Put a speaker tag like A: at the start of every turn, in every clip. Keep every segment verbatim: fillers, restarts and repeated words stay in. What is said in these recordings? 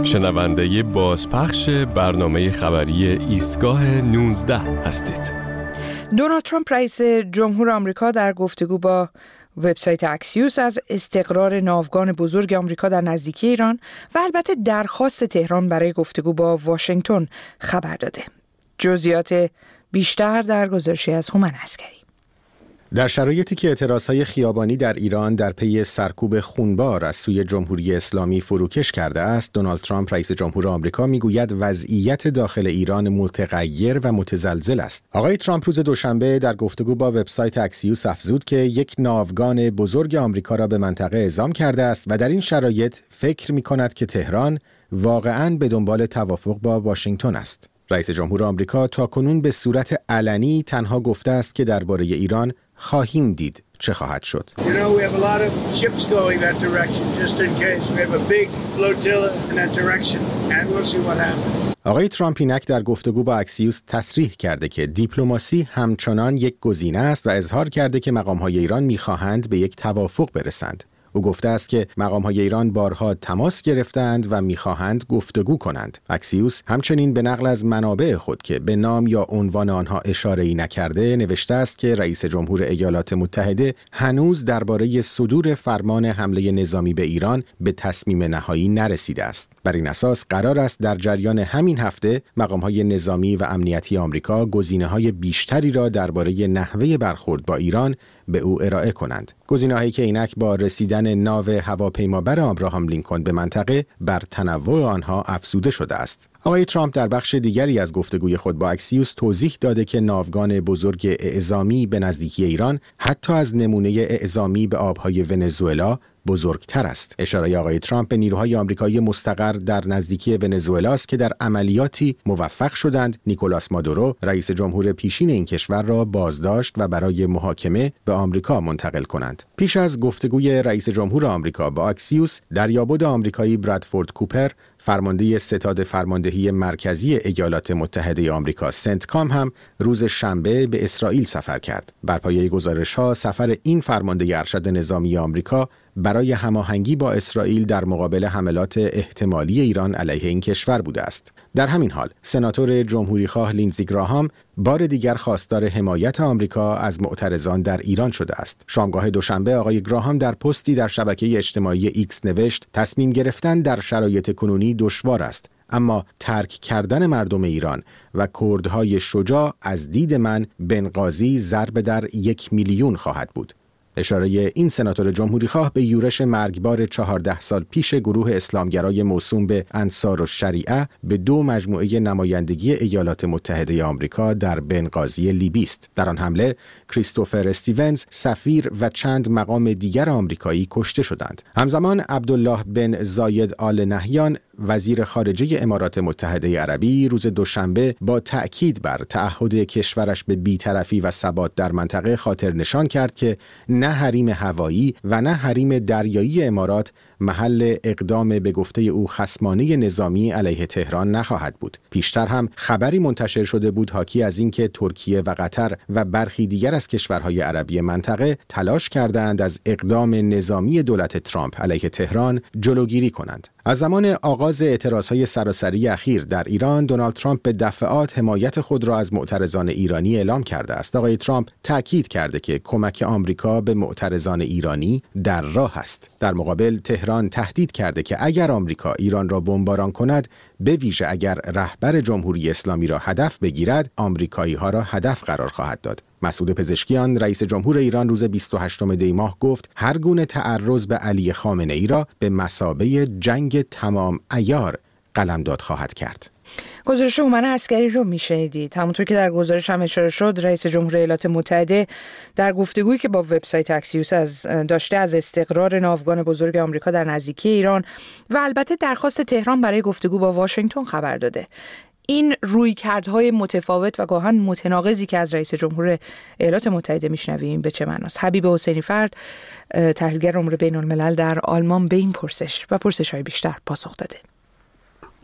A: شنونده بازپخش برنامه خبری ایستگاه نوزده هستید.
B: دونالد ترامپ رئیس جمهور آمریکا در گفتگو با وبسایت اکسیوس از استقرار ناوگان بزرگ آمریکا در نزدیکی ایران و البته درخواست تهران برای گفتگو با واشنگتن خبر داده. جزئیات بیشتر در گزارشی از هومن عسکری.
C: در شرایطی که اعتراضهای خیابانی در ایران در پی سرکوب خونبار از سوی جمهوری اسلامی فروکش کرده است، دونالد ترامپ رئیس جمهور آمریکا میگوید وضعیت داخل ایران متغیر و متزلزل است. آقای ترامپ روز دوشنبه در گفتگو با وبسایت اکسیوس افزود که یک ناوگان بزرگ آمریکا را به منطقه اعزام کرده است و در این شرایط فکر می‌کند که تهران واقعاً به دنبال توافق با واشنگتن است. رئیس جمهور آمریکا تاکنون به صورت علنی تنها گفته است که درباره ایران خواهیم دید چه خواهد شد. آقای ترامپ اینک در گفتگو با اکسیوس تصریح کرده که دیپلماسی همچنان یک گزینه است و اظهار کرده که مقام‌های ایران می‌خواهند به یک توافق برسند. او گفته است که مقام‌های ایران بارها تماس گرفتند و می‌خواهند گفتگو کنند. اکسیوس همچنین به نقل از منابع خود که به نام یا عنوان آنها اشاره‌ای نکرده نوشته است که رئیس جمهور ایالات متحده هنوز درباره صدور فرمان حمله نظامی به ایران به تصمیم نهایی نرسیده است. بر این اساس قرار است در جریان همین هفته مقام‌های نظامی و امنیتی آمریکا گزینه‌های بیشتری را درباره نحوه برخورد با ایران به او ارائه کنند. گزینه‌هایی که اینک با رسیدن ناو هواپیمابر ابراهام لینکلن به منطقه بر تنوع آنها افزوده شده است. آقای ترامپ در بخش دیگری از گفتگوی خود با اکسیوس توضیح داده که ناوگان بزرگ اعزامی به نزدیکی ایران حتی از نمونه اعزامی به آبهای ونزوئلا بزرگتر است. اشاره آقای ترامپ به نیروهای آمریکایی مستقر در نزدیکی ونزوئلا است که در عملیاتی موفق شدند نیکولاس مادورو رئیس جمهور پیشین این کشور را بازداشت و برای محاکمه به آمریکا منتقل کنند. پیش از گفتگوی رئیس جمهور آمریکا با اکسیوس، دریابد آمریکایی برادفورد کوپر فرمانده ستاد فرماندهی مرکزی ایالات متحده آمریکا سنتکام هم روز شنبه به اسرائیل سفر کرد. بر پایه گزارش‌ها سفر این فرمانده ارشد نظامی آمریکا برای هماهنگی با اسرائیل در مقابل حملات احتمالی ایران علیه این کشور بوده است. در همین حال سناتور جمهوریخواه لینزی گراهام بار دیگر خواستار حمایت آمریکا از معترضان در ایران شده است. شامگاه دوشنبه آقای گراهام در پستی در شبکه اجتماعی ایکس نوشت تصمیم گرفتن در شرایط کنونی دشوار است، اما ترک کردن مردم ایران و کردهای شجاع از دید من بنغازی ضرب در یک میلیون خواهد بود. اشاره این سناتور جمهوریخواه به یورش مرگبار چهارده سال پیش گروه اسلامگرای موسوم به انصارالشریعه به دو مجموعه نمایندگی ایالات متحده آمریکا در بنغازی لیبی است. در آن حمله کریستوفر استیونز سفیر و چند مقام دیگر آمریکایی کشته شدند. همزمان عبدالله بن زاید آل نهیان وزیر خارجه امارات متحده عربی روز دوشنبه با تأکید بر تعهد کشورش به بی‌طرفی و ثبات در منطقه خاطر نشان کرد که نه حریم هوایی و نه حریم دریایی امارات محل اقدام به گفته او خصمانه نظامی علیه تهران نخواهد بود. پیشتر هم خبری منتشر شده بود حاکی از اینکه ترکیه و قطر و برخی دیگر از کشورهای عربی منطقه تلاش کردند از اقدام نظامی دولت ترامپ علیه تهران جلوگیری کنند. از زمان آغاز اعتراضهای سراسری اخیر در ایران، دونالد ترامپ به دفعات حمایت خود را از معترضان ایرانی اعلام کرده است. آقای ترامپ تأکید کرده که کمک آمریکا به معترضان ایرانی در راه است. در مقابل تهران تهدید کرده که اگر آمریکا ایران را بمباران کند، به ویژه اگر رهبر جمهوری اسلامی را هدف بگیرد، آمریکایی‌ها را هدف قرار خواهد داد. مسعود پزشکیان رئیس جمهور ایران روز بیست و هشتم دی ماه گفت هر گونه تعرض به علی خامنه‌ای را به مثابه جنگ تمام عیار قلمداد خواهد کرد.
B: گزارش هومن عسکری رو میشنیدید. همونطور که در گزارش هم اشاره شد، رئیس جمهور ایالات متحده در گفتگویی که با وبسایت اکسیوس از داشته از استقرار ناوگان بزرگ آمریکا در نزدیکی ایران و البته درخواست تهران برای گفتگو با واشنگتن خبر داده. این رویکردهای متفاوت و گاهن متناقضی که از رئیس جمهور ایالات متحده میشنویم به چه معناست؟ حبیب حسینی فرد، تحلیلگر امور بین الملل در آلمان، به این پرسش و پرسش‌های بیشتر پاسخ داده.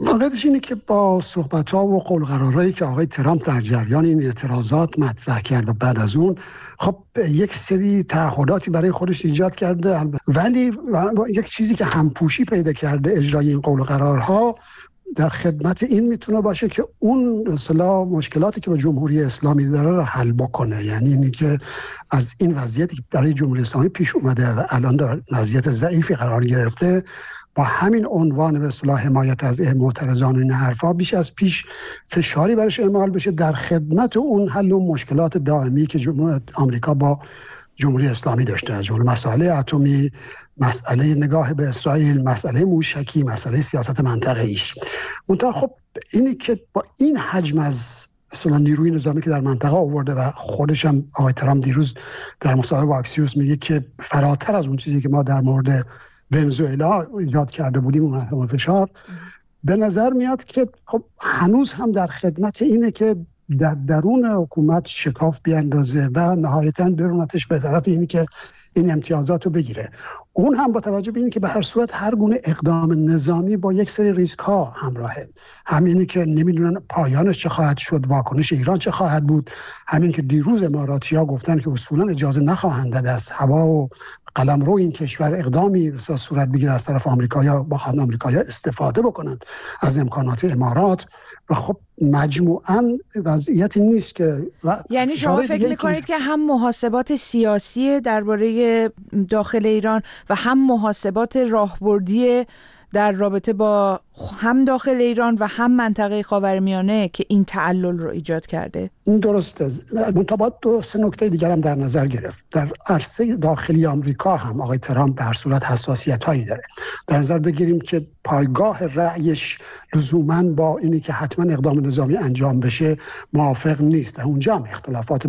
D: واقعیتش اینه که با صحبت‌ها و قول قرارهایی که آقای ترامپ در جریان این اعتراضات مطرح کرد و بعد از اون خب یک سری تعهداتی برای خودش ایجاد کرده، ولی یک چیزی که همپوشی پیدا کرده اجرای این قول قرارها در خدمت این میتونه باشه که اون اصلا مشکلاتی که با جمهوری اسلامی داره رو حل بکنه. یعنی اینی که از این وضعیتی که برای جمهوری اسلامی پیش اومده و الان در وضعیت ضعیفی قرار گرفته، با همین عنوان به اصطلاح حمایت از معترضان و این حرفا بیش از پیش فشاری برش اعمال بشه در خدمت اون حل و مشکلات دائمی که جمهوری آمریکا با جمهوری اسلامی داشته، از جمله مسئله اتمی، مسئله نگاه به اسرائیل، مسئله موشکی، مسئله سیاست منطقه‌ایش. منتها خب اینی که با این حجم از اصلا نیروی نظامی که در منطقه آورده و خودش هم آقای ترامپ دیروز در مصاحبه با اکسیوس میگه که فراتر از اون چیزی که ما در مورد ونزوئلا ایجاد کرده بودیم اون احتمال فشار، به نظر میاد که خب هنوز هم در خدمت اینه که در درون حکومت شکاف بیاندازه و نهایتاً برونتش به طرف اینی که این امتیازات رو بگیره. اون هم با توجه به اینی که به هر صورت هر گونه اقدام نظامی با یک سری ریسک ها همراهه، همینی که نمیدونن پایانش چه خواهد شد، واکنش ایران چه خواهد بود، همین که دیروز اماراتی ها گفتن که اصولا اجازه نخواهند داد از هوا و قلمرو این کشور اقدامی صورت بگیره از طرف آمریکایی‌ها، با خود آمریکایی‌ها استفاده بکنند از امکانات امارات. و خب مجموعاً وضعیتی نیست که
B: یعنی شما فکر می‌کنید که هم محاسبات سیاسی درباره داخل ایران و هم محاسبات راهبردی در رابطه با هم داخل ایران و هم منطقه خاورمیانه که این تعلل رو ایجاد کرده؟
D: درسته. منتها دو سه نکته دیگر هم در نظر گرفت. در عرصه داخلی آمریکا هم آقای ترامپ به هر صورت حساسیت‌هایی داره. در نظر بگیریم که پایگاه رأیش لزوماً با اینی که حتما اقدام نظامی انجام بشه موافق نیست. اونجا هم اختلافات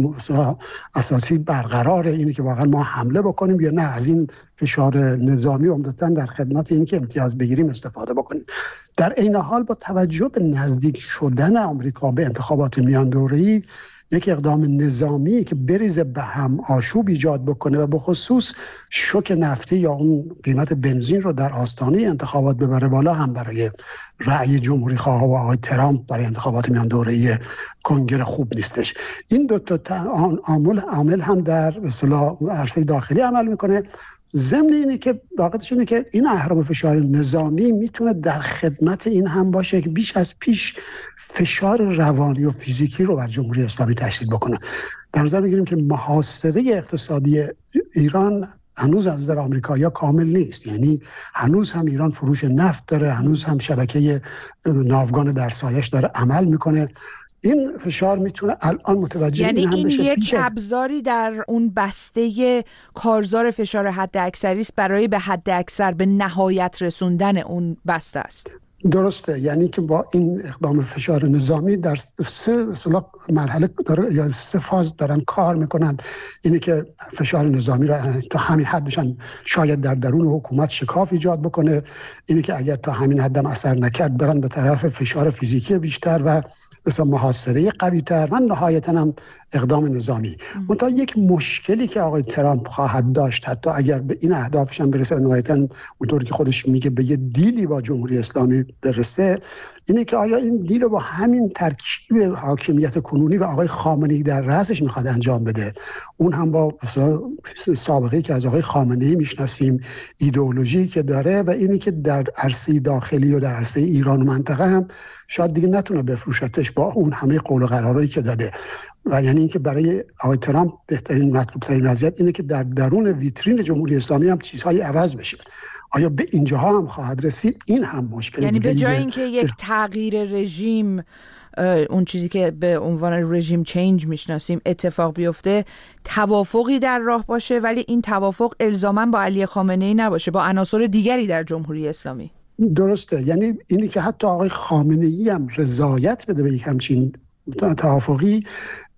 D: اساسی برقراره، اینی که واقعا ما حمله بکنیم یا نه از این فشار نظامی عمدتاً در خدمت اینی که امتیاز بگیریم استفاده بکنیم. در این حال با توجه به نزدیک شدن آمریکا به انتخابات میان دوره‌ای، یک اقدام نظامی که بریزه به هم آشوب ایجاد بکنه و به خصوص شوک نفتی یا اون قیمت بنزین رو در آستانه انتخابات ببره بالا، هم برای رأی جمهوری خواه و آقای ترامپ برای انتخابات میان دوره‌ای کنگره خوب نیستش. این دو تا عامل عامل هم در اصطلاح عرصه داخلی عمل میکنه. ضمن اینه که واقعیتش اینه که این اهرم فشار نظامی میتونه در خدمت این هم باشه که بیش از پیش فشار روانی و فیزیکی رو بر جمهوری اسلامی تشدید بکنه. در نظر بگیریم که محاصره اقتصادی ایران هنوز از نظر آمریکایی‌ها کامل نیست. یعنی هنوز هم ایران فروش نفت داره، هنوز هم شبکه ناوگان در سایش داره عمل میکنه. این فشار میتونه الان متوجه
B: یعنی
D: این هم
B: این
D: بشه.
B: یک
D: پیشه.
B: ابزاری در اون بسته کارزار فشار حد اکثری است برای به حد اکثر به نهایت رسوندن اون بسته است.
D: درسته. یعنی که با این اقدام فشار نظامی در سه اصطلاح مرحله داره یا سه فاز دارن کار میکنند. اینی که فشار نظامی را تا همین حد بشن شاید در درون حکومت شکاف ایجاد بکنه، اینی که اگر تا همین حد هم اثر نکرد برن به طرف فشار فیزیکی بیشتر و مثلا محاصره قوی تر و نهایتاً هم اقدام نظامی. منتها یک مشکلی که آقای ترامپ خواهد داشت حتی اگر به این اهدافش هم برسه، نهایتاً اونطوری که خودش میگه به یه دیلی با جمهوری اسلامی برسه، اینه که آیا این دیل رو با همین ترکیب حاکمیت کنونی و آقای خامنه‌ای در رأسش میخواد انجام بده، اون هم با مثلا سابقه‌ای که از آقای خامنه‌ای میشناسیم، ایدئولوژی که داره و اینی که در عرصه داخلی و در عرصه ایران و منطقه هم شاید دیگه نتونه بفروشتش با اون همه قول و قرارهایی که داده. و یعنی اینکه برای آقای ترامپ بهترین مطلوب ترین وضعیت اینه که در درون ویترین جمهوری اسلامی هم چیزهای عوض بشه. آیا به اینجاها هم خواهد رسید؟ این هم مشکل.
B: یعنی به جای اینکه یک تغییر رژیم، اون چیزی که به عنوان رژیم چینج میشناسیم اتفاق بیفته، توافقی در راه باشه، ولی این توافق الزاماً با علی خامنه‌ای نباشه، با عناصر دیگری در جمهوری اسلامی.
D: درسته. یعنی اینی که حتی آقای خامنه‌ای هم رضایت بده به یک همچین توافقی،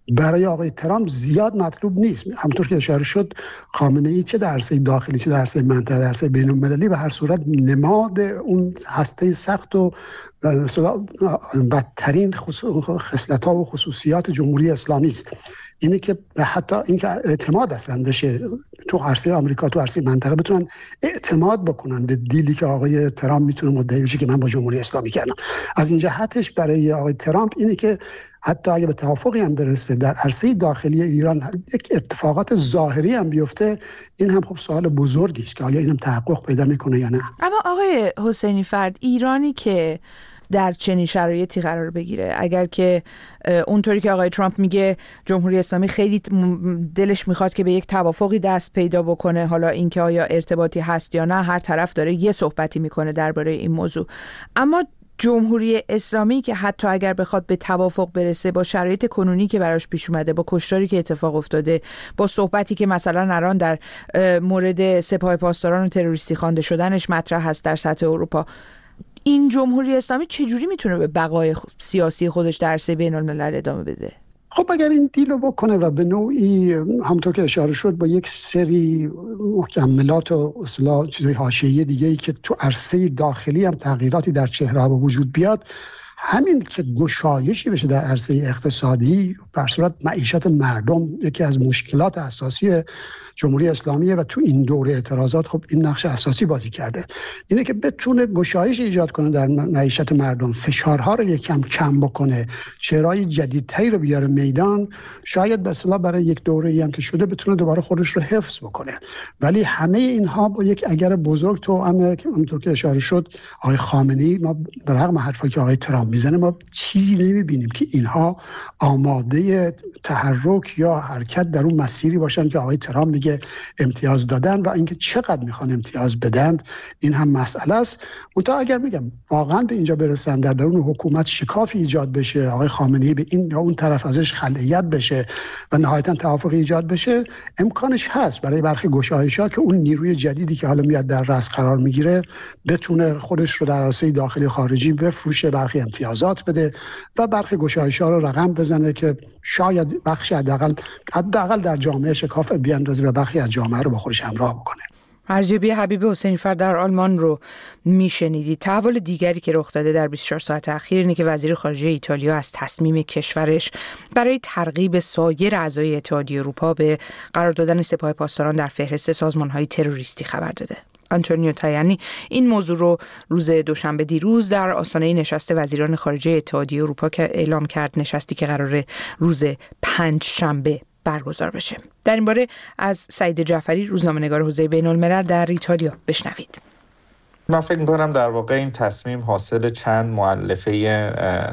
D: برای آقای ترامپ زیاد مطلوب نیست. همونطور که اشاره شد خامنه‌ای چه در عرصه داخلی چه در عرصه منطقه در عرصه بین‌المللی به هر صورت نماد اون هسته سخت و بدترین خصلت‌ها و خصوصیات جمهوری اسلامی است. اینه که حتی اینکه اعتماد اصلا بشه تو عرصه آمریکا تو عرصه منطقه بتونن اعتماد بکنن به دیلی که آقای ترامپ میتونه مدعی بشه که من با جمهوری اسلامی کردم. از این جهتش برای آقای ترامپ اینه که حتی اگه به توافقی هم برسه در عرصه داخلی ایران یک اتفاقات ظاهری هم بیفته، این هم خب سوال بزرگی است که آیا اینم تحقق پیدا میکنه یا نه.
B: اما آقای حسینی فرد، ایرانی که در چنین شرایطی قرار بگیره، اگر که اونطوری که آقای ترامپ میگه جمهوری اسلامی خیلی دلش میخواد که به یک توافقی دست پیدا بکنه، حالا اینکه آیا ارتباطی هست یا نه، هر طرف داره یه صحبتی میکنه درباره این موضوع، اما جمهوری اسلامی که حتی اگر بخواد به توافق برسه با شرایط کنونی که براش پیش اومده، با کشتاری که اتفاق افتاده، با صحبتی که مثلا الان در مورد سپاه پاسداران و تروریستی خوانده شدنش مطرح هست در سطح اروپا، این جمهوری اسلامی چجوری میتونه به بقای سیاسی خودش در عرصه بین‌الملل ادامه بده؟
D: خب اگر این دیلو بکنه و به نوعی همونطور که اشاره شد با یک سری مکملات و اصلا چیزهای حاشیه‌ای دیگه‌ای که تو عرصه داخلی هم تغییراتی در چهره به وجود بیاد، همین که گشایشی بشه در عرصه اقتصادی، بر صورت معیشت مردم یکی از مشکلات اساسی جمهوری اسلامیه و تو این دوره اعتراضات خب این نقش اساسی بازی کرده. اینه که بتونه گشایش ایجاد کنه در معیشت مردم، فشارها رو یکم کم بکنه، چهره‌های جدیدتری رو بیاره میدان، شاید به اصطلاح برای یک دوره‌ای هم که شده بتونه دوباره خودش رو حفظ بکنه. ولی همه اینها با یک اگر بزرگ تو همونطور که اشاره شد آقای خامنه‌ای، ما در رغم حرفی که آقای ترامپ میزنه ما چیزی نمیبینیم که اینها آماده تحرک یا حرکت در اون مسیری باشن که آقای ترامپ میگه امتیاز دادن و اینکه چقدر میخوان امتیاز بدن این هم مسئله است. منتها اگر میگم واقعا به اینجا برسن در درون حکومت شکافی ایجاد بشه، آقای خامنه‌ای به این یا اون طرف ازش خلیت بشه و نهایتا توافقی ایجاد بشه، امکانش هست برای برخی گشایش‌ها که اون نیروی جدیدی که حالا میاد در رأس قرار میگیره بتونه خودش رو در عرصه داخلی خارجی بفروشه، برخی امتیازات بده و برخی گشایش‌ها رو رقم بزنه که شاید بخشی حداقل حداقل در جامعه شکاف بیاندازه و بخشی از جامعه رو با خودش همراه بکنه.
B: ارزیابی حبیب حسینی فرد در آلمان رو میشنیدید. تحول دیگری که رخ داده در بیست و چهار ساعت اخیر اینه که وزیر خارجه ایتالیا از تصمیم کشورش برای ترغیب سایر اعضای اتحادیه اروپا به قرار دادن سپاه پاسداران در فهرست سازمان‌های تروریستی خبر داده. آنتونیو تایانی این موضوع رو روز دوشنبه دیروز در آستانه نشست وزیران خارجه اتحادیه اروپا که اعلام کرد، نشستی که قراره روز پنج شنبه برگزار بشه. در این باره از سعید جعفری، روزنامه‌نگار حوزه بین‌الملل در ایتالیا بشنوید.
E: من فکر می‌کنم در واقع این تصمیم حاصل چند مؤلفه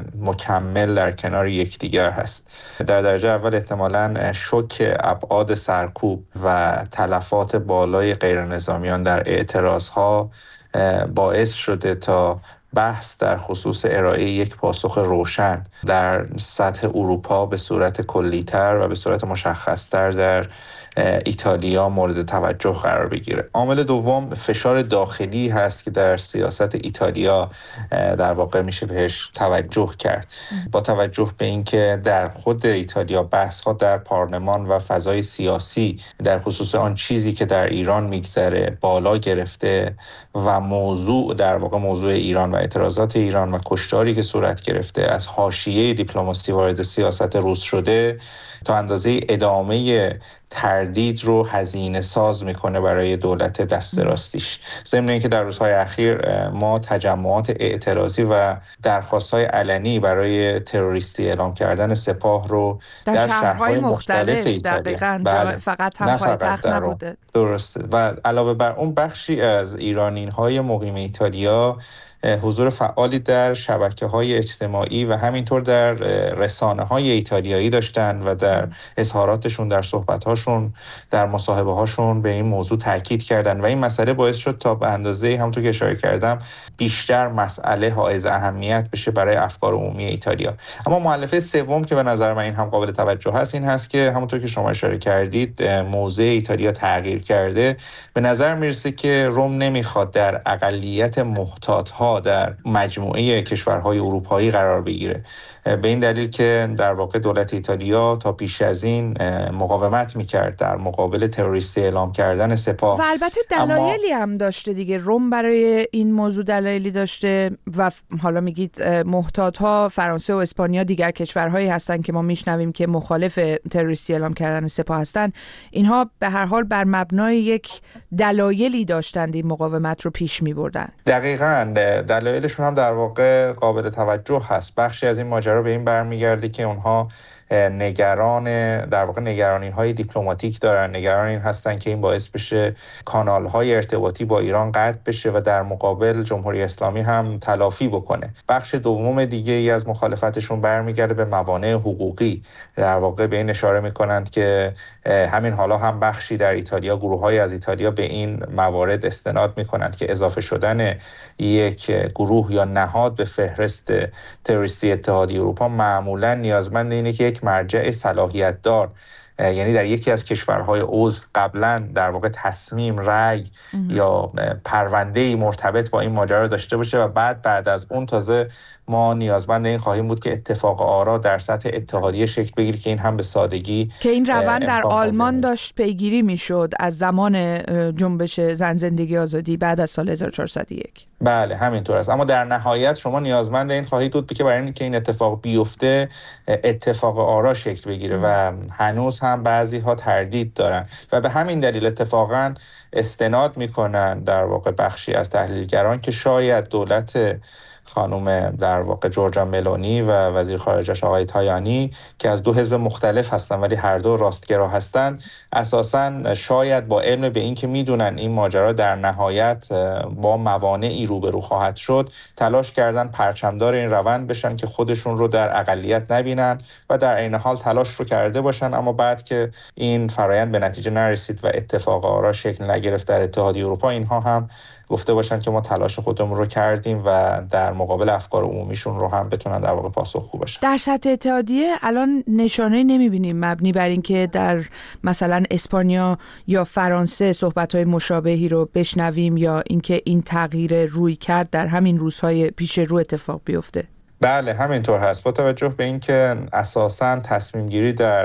E: مکمل در کنار یکدیگر هست. در درجه اول احتمالاً شوک ابعاد سرکوب و تلفات بالای غیرنظامیان در اعتراضها باعث شده تا بحث در خصوص ارائه یک پاسخ روشن در سطح اروپا به صورت کلی‌تر و به صورت مشخص‌تر در ایتالیا مورد توجه قرار بگیره. عامل دوم فشار داخلی هست که در سیاست ایتالیا در واقع میشه بهش توجه کرد. با توجه به اینکه در خود ایتالیا بحث‌ها در پارلمان و فضای سیاسی در خصوص آن چیزی که در ایران میگذره بالا گرفته و موضوع در واقع موضوع ایران و اعتراضات ایران و کشتاری که صورت گرفته از حاشیه دیپلماسی وارد سیاست روز شده، تا اندازه ادامه تردید رو هزینه ساز میکنه برای دولت دست راستیش. ضمن اینکه در روزهای اخیر ما تجمعات اعتراضی و درخواست‌های علنی برای تروریستی اعلام کردن سپاه رو در, در شهرهای مختلف ایتالیا، بله،
B: فقط هم پایتخت نبوده.
E: درسته. و علاوه بر اون بخشی از ایرانی‌های مقیم ایتالیا حضور فعالی در شبکه‌های اجتماعی و همینطور در رسانه‌های ایتالیایی داشتن و در اظهاراتشون، در صحبت‌هاشون، در مصاحبه‌هاشون به این موضوع تاکید کردن و این مسئله باعث شد تا به اندازه همونطور که اشاره کردم بیشتر مسئله حائز اهمیت بشه برای افکار عمومی ایتالیا. اما مؤلفه سوم که به نظر من این هم قابل توجه هست این هست که همونطور که شما اشاره کردید موضع ایتالیا تغییر کرده. به نظر میرسه که روم نمیخواد در اقلیت محتاط‌ها ها در مجموعه کشورهای اروپایی قرار بگیره، به این دلیل که در واقع دولت ایتالیا تا پیش از این مقاومت میکرد در مقابل تروریستی اعلام کردن سپاه.
B: و البته دلایلی اما... هم داشته دیگه. روم برای این موضوع دلایلی داشته و حالا میگید محتاط‌ها فرانسه و اسپانیا دیگر کشورهایی هستن که ما میشنویم که مخالف تروریستی اعلام کردن سپاه هستن. اینها به هر حال بر مبنای یک دلایلی داشتند این مقاومت رو پیش میبردن.
E: دقیقاً دلایلشون هم در واقع قابل توجه هست. بخشی از این ماجرا به این برمیگرده که اونها نگران در واقع نگرانی های دیپلماتیک دارن، نگران این هستن که این باعث بشه کانال های ارتباطی با ایران قطع بشه و در مقابل جمهوری اسلامی هم تلافی بکنه. بخش دوم دیگه ای از مخالفتشون برمیگرده به موانع حقوقی. در واقع به این اشاره میکنند که همین حالا هم بخشی در ایتالیا، گروه‌های از ایتالیا به این موارد استناد میکنند که اضافه شدن یک گروه یا نهاد به فهرست تروریستی اتحادیه اروپا معمولا نیازمند اینه که یک مرجع صلاحیت دار، یعنی در یکی از کشورهای عضو قبلا در واقع تصمیم، رأی یا پرونده‌ای مرتبط با این ماجرا داشته باشه و بعد بعد از اون تازه ما نیازمند این خواهیم بود که اتفاق آرا در سطح اتحادیه شکل بگیره که این هم به سادگی
B: که این روند در آلمان داشت پیگیری میشد از زمان جنبش زن زندگی آزادی بعد از سال هزار و چهارصد و یک.
E: بله همینطور است، اما در نهایت شما نیازمند این خواهید بود که برای اینکه این اتفاق بیفته اتفاق آرا شکل بگیره و هنوز هم بعضی ها تردید دارن و به همین دلیل اتفاقا استناد میکنن در واقع بخشی از تحلیلگران که شاید دولت خانم در واقع جورجا ملونی و وزیر خارجش آقای تایانی که از دو حزب مختلف هستن ولی هر دو راستگرا هستن، اساساً شاید با علم به این که میدونن این ماجرا در نهایت با موانعی روبرو خواهد شد، تلاش کردن پرچمدار این روند بشن که خودشون رو در اقلیت نبینن و در عین حال تلاش رو کرده باشن، اما بعد که این فرایند به نتیجه نرسید و اتفاق آرا شکل نگرفت در اتحادیه اروپا، اینها هم گفته باشن که ما تلاش خودمون رو کردیم و در مقابل افکار عمومیشون رو هم بتونن در واقع پاسخگو باشن.
B: در سطح اتحادیه الان نشانه نمیبینیم مبنی بر این که در مثلا اسپانیا یا فرانسه صحبت‌های مشابهی رو بشنویم یا اینکه این تغییر روی کرد در همین روزهای پیش رو اتفاق بیفته.
E: بله همینطور هست، با توجه به اینکه اساساً تصمیم گیری در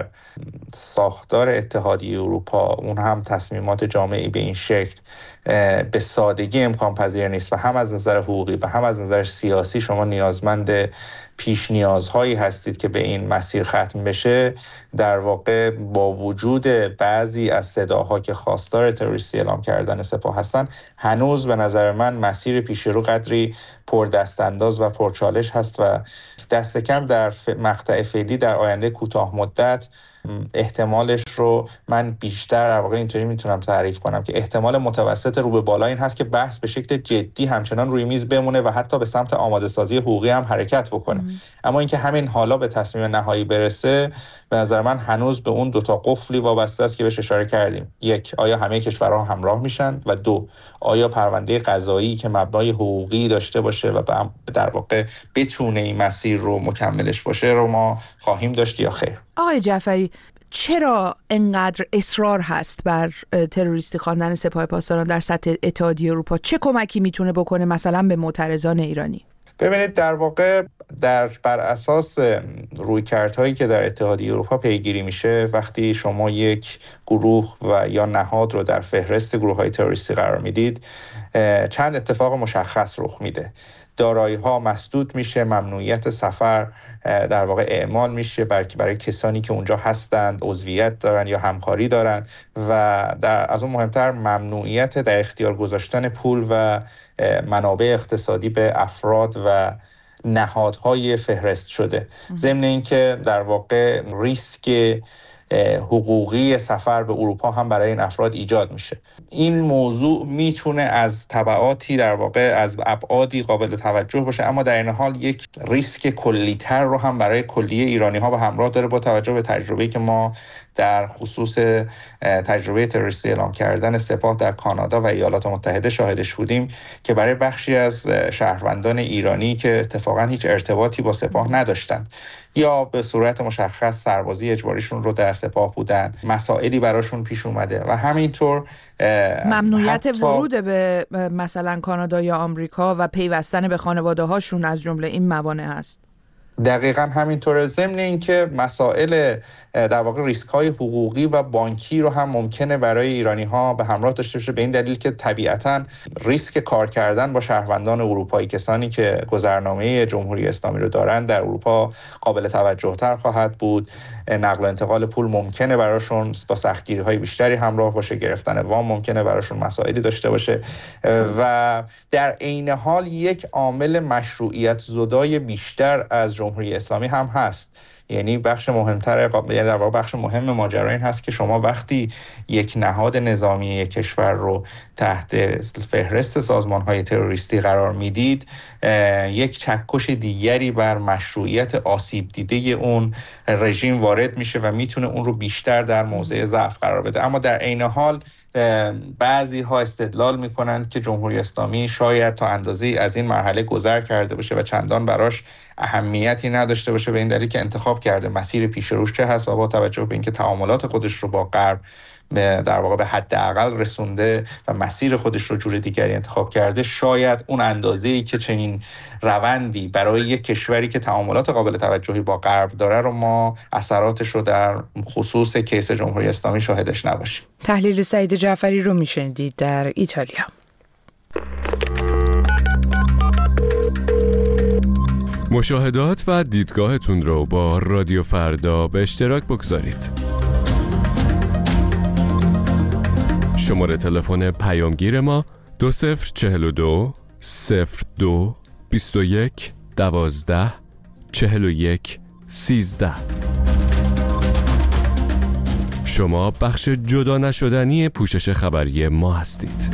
E: ساختار اتحادیه اروپا، اون هم تصمیمات جامعی به این شکل به سادگی امکان پذیر نیست و هم از نظر حقوقی و هم از نظر سیاسی شما نیازمند پیش نیازهایی هستید که به این مسیر ختم بشه. در واقع با وجود بعضی از صداها که خواستار تروریستی اعلام کردن سپاه هستن، هنوز به نظر من مسیر پیش رو قدری پردستانداز و پرچالش هست و دست کم در مقطع فعلی در آینده کوتاه مدت احتمالش رو من بیشتر در واقع اینطوری میتونم تعریف کنم که احتمال متوسط رو به بالا این هست که بحث به شکل جدی همچنان روی میز بمونه و حتی به سمت آماده سازی حقوقی هم حرکت بکنه. ام. اما اینکه همین حالا به تصمیم نهایی برسه به نظر من هنوز به اون دوتا قفلی وابسته است که بهش اشاره کردیم. یک، آیا همه کشورها همراه میشن؟ و دو، آیا پرونده قضایی که مبنای حقوقی داشته باشه و در واقع بتونه این مسیر رو مکملش باشه رو ما خواهیم داشت یا خیر؟
B: آقای جعفری، چرا انقدر اصرار هست بر تروریستی خواندن سپاه پاسداران در سطح اتحادیه اروپا؟ چه کمکی میتونه بکنه مثلا به معترضان ایرانی؟
E: ببینید در واقع در بر اساس رویکردهایی که در اتحادیه اروپا پیگیری میشه، وقتی شما یک گروه و یا نهاد رو در فهرست گروه‌های تروریستی قرار میدید، چند اتفاق مشخص رخ میده. دارایی ها مسدود میشه، ممنوعیت سفر در واقع اعمال میشه برای برای کسانی که اونجا هستند، عضویت دارن یا همکاری دارن، و در از اون مهمتر ممنوعیت در اختیار گذاشتن پول و منابع اقتصادی به افراد و نهادهای فهرست شده. ضمن اینکه در واقع ریسک حقوقی سفر به اروپا هم برای این افراد ایجاد میشه. این موضوع میتونه از تبعاتی در واقع از ابعادی قابل توجه باشه، اما در این حال یک ریسک کلی‌تر رو هم برای کلیه ایرانی ها به همراه داره، با توجه به تجربه‌ای که ما در خصوص تجربه تروریستی اعلام کردن سپاه در کانادا و ایالات متحده شاهدش بودیم که برای بخشی از شهروندان ایرانی که اتفاقا هیچ ارتباطی با سپاه نداشتند یا به صورت مشخص سربازی اجباریشون رو در سپاه بودن مسائلی براشون پیش اومده و همینطور
B: ممنوعیت ورود به مثلا کانادا یا آمریکا و پیوستن به خانواده هاشون از جمله این موانع هست.
E: دقیقاً همینطوره. ضمن این که مسائل در واقع ریسک های حقوقی و بانکی رو هم ممکنه برای ایرانی ها به همراه داشته باشه، به این دلیل که طبیعتاً ریسک کار کردن با شهروندان اروپایی، کسانی که گذرنامه جمهوری اسلامی رو دارن، در اروپا قابل توجه تر خواهد بود. نقل و انتقال پول ممکنه براشون با سختگیری های بیشتری همراه باشه، گرفتن وام ممکنه براشون مسائلی داشته باشه و در عین حال یک عامل مشروعیت زدای بیشتر از جمهوری اسلامی هم هست. یعنی بخش مهمتر، یعنی در واقع بخش مهم ماجرا این هست که شما وقتی یک نهاد نظامی یک کشور رو تحت فهرست سازمان‌های تروریستی قرار میدید، یک چکش دیگری بر مشروعیت آسیب دیده اون رژیم وارد میشه و میتونه اون رو بیشتر در موضع ضعف قرار بده. اما در عین حال بعضی ها استدلال میکنند که جمهوری اسلامی شاید تا اندازه‌ای از این مرحله گذر کرده باشه و چندان براش اهمیتی نداشته باشه، به این دلیل که انتخاب کرده مسیر پیش روش چه هست و با توجه به اینکه تعاملات خودش رو با غرب در واقع به حداقل رسونده و مسیر خودش رو جور دیگری انتخاب کرده، شاید اون اندازه‌ای که چنین روندی برای یک کشوری که تعاملات قابل توجهی با غرب داره رو ما اثراتش رو در خصوص کیس جمهوری اسلامی شاهدش نباشیم.
B: تحلیل سعید جعفری رو میشنیدید در ایتالیا.
A: مشاهدات و دیدگاهتون رو با رادیو فردا به اشتراک بگذارید. شماره تلفن پیامگیر ما دو صفر چهل و دو صفر دو بیست و یک دوازده چهل و یک سیزده. شما بخش جدا نشدنی پوشش خبری ما هستید.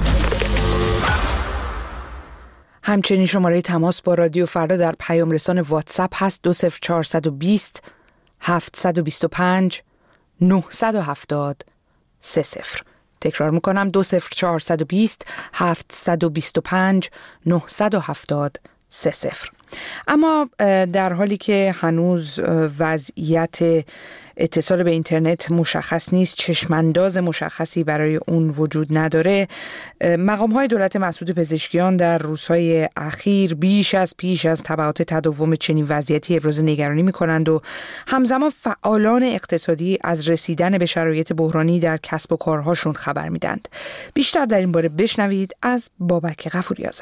B: همچنین شماره تماس با رادیو فردا در پیام رسان واتساپ هست دو صفر چهارصد و بیست هفتصد و بیست و پنج نهصد و هفتاد سه صفر. تکرار میکنم دو صفر چهارصد و بیست هفتصد و بیست و پنج نهصد و هفتاد سه صفر. اما در حالی که هنوز وضعیت اتصال به اینترنت مشخص نیست، چشمانداز مشخصی برای اون وجود نداره، مقام‌های دولت مسعود پزشکیان در روزهای اخیر بیش از پیش از تبعات تداوم چنین وضعیتی ابراز نگرانی می‌کنند و همزمان فعالان اقتصادی از رسیدن به شرایط بحرانی در کسب و کارهاشون خبر میدند. بیشتر در این باره بشنوید از بابک غفوری آذر.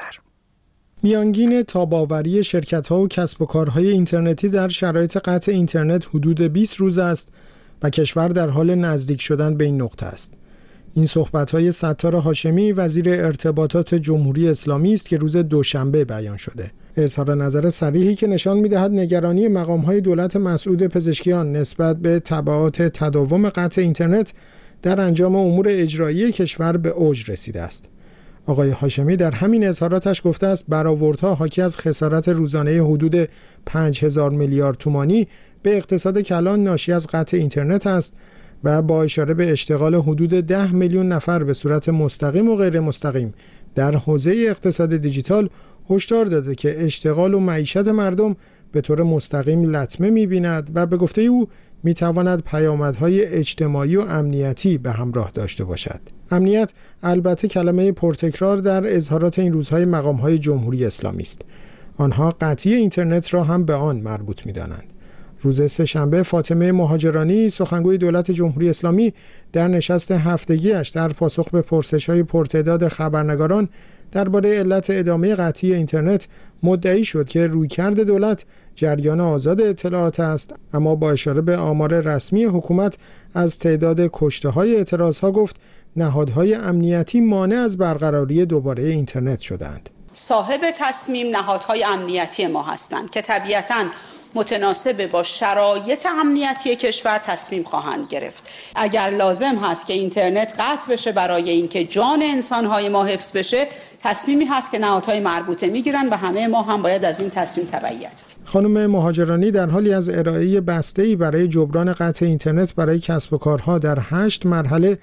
F: میانگین تاب‌آوری شرکت‌ها و کسب و کارهای اینترنتی در شرایط قطع اینترنت حدود بیست روز است و کشور در حال نزدیک شدن به این نقطه است. این صحبت‌های ستار هاشمی وزیر ارتباطات جمهوری اسلامی است که روز دوشنبه بیان شده. اظهار نظر صریحی که نشان می‌دهد نگرانی مقام‌های دولت مسعود پزشکیان نسبت به تبعات تداوم قطع اینترنت در انجام امور اجرایی کشور به اوج رسیده است. آقای هاشمی در همین اظهاراتش گفته است برآوردها حاکی از خسارت روزانه حدود پنج هزار میلیارد تومانی به اقتصاد کلان ناشی از قطع اینترنت است و با اشاره به اشتغال حدود ده میلیون نفر به صورت مستقیم و غیر مستقیم در حوزه اقتصاد دیجیتال هشدار داده که اشتغال و معیشت مردم به طور مستقیم لطمه می‌بیند و به گفته او می‌تواند پیامدهای اجتماعی و امنیتی به همراه داشته باشد. امنیت البته کلمه پرتکرار در اظهارات این روزهای مقام‌های جمهوری اسلامی است. آنها قطعی اینترنت را هم به آن مربوط می‌دانند. روز سه‌شنبه فاطمه مهاجرانی سخنگوی دولت جمهوری اسلامی در نشست هفتگی‌اش در پاسخ به پرسش‌های پرتعداد خبرنگاران درباره علت ادامه قطعی اینترنت مدعی شد که رویکرد دولت جریان آزاد اطلاعات است، اما با اشاره به آمار رسمی حکومت از تعداد کشته‌های اعتراض‌ها گفت نهادهای امنیتی مانع از برقراری دوباره اینترنت شدند.
G: صاحب تصمیم نهادهای امنیتی ما هستند که طبیعتاً متناسب با شرایط امنیتی کشور تصمیم خواهند گرفت. اگر لازم هست که اینترنت قطع بشه برای اینکه جان انسان‌های ما حفظ بشه، تصمیمی هست که نهادهای مربوطه میگیرن و همه ما هم باید از این تصمیم تبعیت.
F: خانم مهاجرانی در حالی از ارائه بسته‌ای برای جبران قطع اینترنت برای کسب و کارها در هشت مرحله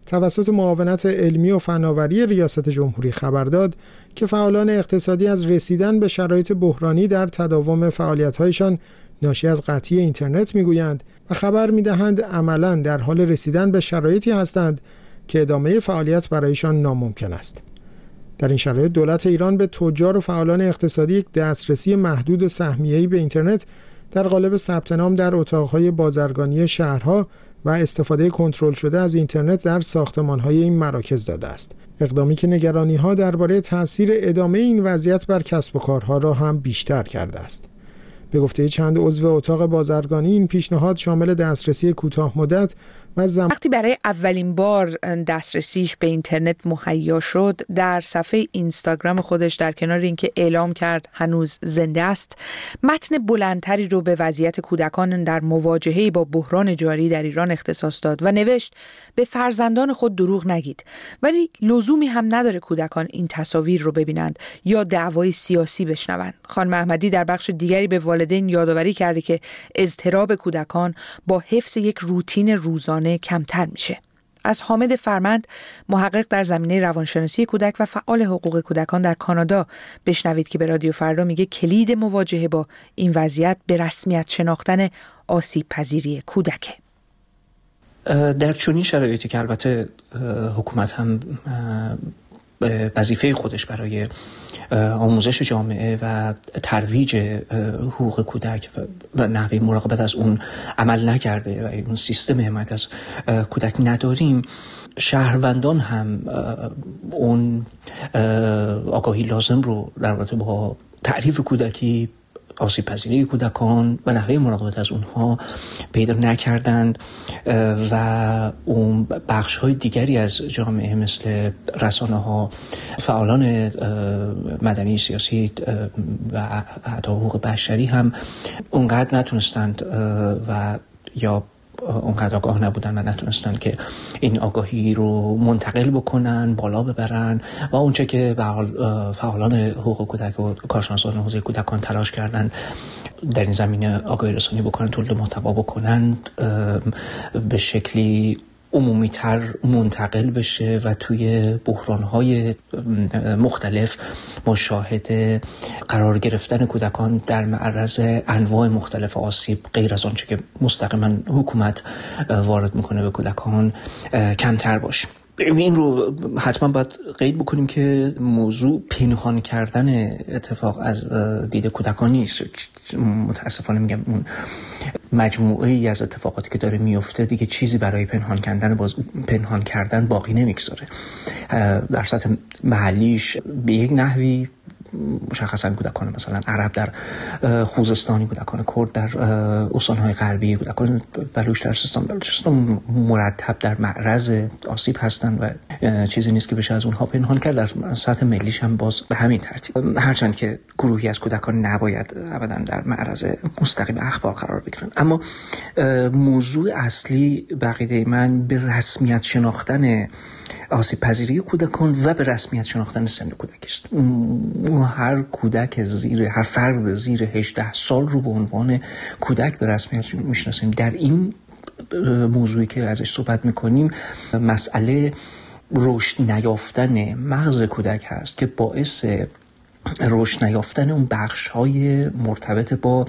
F: توسط معاونت علمی و فناوری ریاست جمهوری خبر داد که فعالان اقتصادی از رسیدن به شرایط بحرانی در تداوم فعالیت‌هایشان ناشی از قطعی اینترنت میگویند و خبر میدهند عملاً در حال رسیدن به شرایطی هستند که ادامه فعالیت برایشان ناممکن است. در این شرایط دولت ایران به تجار و فعالان اقتصادی یک دسترسی محدود و سهمیه‌ای به اینترنت در قالب ثبت نام در اتاق‌های بازرگانی شهرها و استفاده کنترل شده از اینترنت در ساختمان‌های این مراکز داده است. اقدامی که نگرانی‌ها درباره تأثیر ادامه این وضعیت بر کسب و کارها را هم بیشتر کرده است. به گفته چند عضو اتاق بازرگانی این پیشنهاد شامل دسترسی کوتاه مدت و زمان
B: وقتی برای اولین بار دسترسیش به اینترنت مهیا شد، در صفحه اینستاگرام خودش در کنار اینکه اعلام کرد هنوز زنده است، متن بلندتری رو به وضعیت کودکان در مواجهه با بحران جاری در ایران اختصاص داد و نوشت به فرزندان خود دروغ نگید، ولی لزومی هم نداره کودکان این تصاویر رو ببینند یا دعوای سیاسی بشنوند. خانم احمدی در بخش دیگری به والدین یادآوری کرده که اضطراب کودکان با حفظ یک روتین روزانه کمتر میشه. از حامد فرمند، محقق در زمینه روانشناسی کودک و فعال حقوق کودکان در کانادا، بشنوید که به رادیو فردا میگه کلید مواجهه با این وضعیت به رسمیت شناختن آسیب پذیری کودکه.
H: در چنین شرایطی که البته حکومت هم وظیفه خودش برای آموزش جامعه و ترویج حقوق کودک و نحوه مراقبت از اون عمل نکرده و اون سیستم حمایت از کودک نداریم، شهروندان هم اون آگاهی لازم رو در رابطه با تعریف کودکی، آسیب پذیری کودکان و نحوه مراقبت از اونها پیدا نکردند و اون بخش های دیگری از جامعه مثل رسانه ها، فعالان مدنی سیاسی و حتی حقوق بشری هم اونقدر نتونستند و یا اونقدر آگاه نبودن و نتونستن که این آگاهی رو منتقل بکنن، بالا ببرن و اونچه که به حال فعالان حقوق کودک و کارشناسان حوزه کودکان تلاش کردن در این زمینه آگاهی رسانی بکنن، تولید محتوا بکنن، به شکلی عمومی‌تر منتقل بشه و توی بحران‌های مختلف ما شاهد قرار گرفتن کودکان در معرض انواع مختلف آسیب غیر از آنچه که مستقیما حکومت وارد میکنه به کودکان کمتر باشیم. این رو حتما باید قید بکنیم که موضوع پنهان کردن اتفاق از دید کودکان نیست. متاسفانه میگم اون مجموعه ای از اتفاقاتی که داره میفته دیگه چیزی برای پنهان کردن باز پنهان کردن باقی نمیگذاره. در سطح محلیش به یک نحوی مشخصا کودکان مثلا عرب در خوزستانی، کودکان کرد در استان‌های غربی، کودکان بلوچ در سیستان بلوچستان مرتب در معرض آسیب هستند و چیزی نیست که بشه از اونها پنهان کرد. در سطح ملیش هم باز به همین ترتیب، هرچند که گروهی از کودکان نباید ابدا در معرض مستقیم اخبار قرار بگیرن، اما موضوع اصلی بقیده من به رسمیت شناختن آسیب پذیری کودکان و به رسمیت شناختن سن کودک است. هر کودک زیر هر فرد زیر هجده سال رو به عنوان کودک به رسمیت میشناسیم. در این موضوعی که ازش صحبت میکنیم مسئله رشد نیافتن مغز کودک هست که باعث رشد نیافتن اون بخش‌های مرتبط با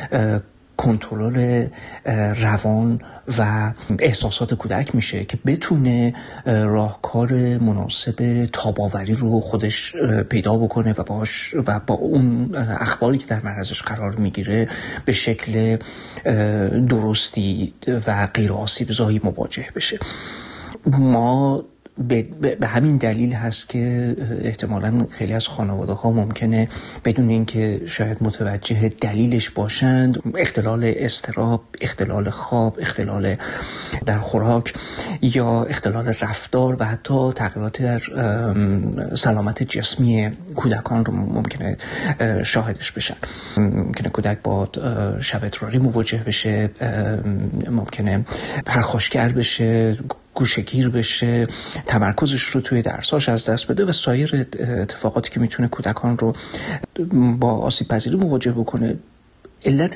H: کنترل روان و احساسات کودک میشه که بتونه راهکار مناسب تاب‌آوری رو خودش پیدا بکنه و باش و با اون اخباری که در معرضش قرار میگیره به شکل درستی و غیر آسیب زایی مواجه بشه. ما به, به همین دلیل هست که احتمالاً خیلی از خانواده ها ممکنه بدون اینکه شاید متوجه دلیلش باشند اختلال اضطراب، اختلال خواب، اختلال در خوراک یا اختلال رفتار و حتی تغییرات در سلامت جسمی کودکان رو ممکنه شاهدش بشن. ممکنه کودک با شب اضطراری مواجه بشه، ممکنه پرخاشگر بشه، گوشه‌گیر بشه، تمرکزش رو توی درساش از دست بده و سایر اتفاقاتی که میتونه کودکان رو با آسیب پذیری مواجه بکنه. علت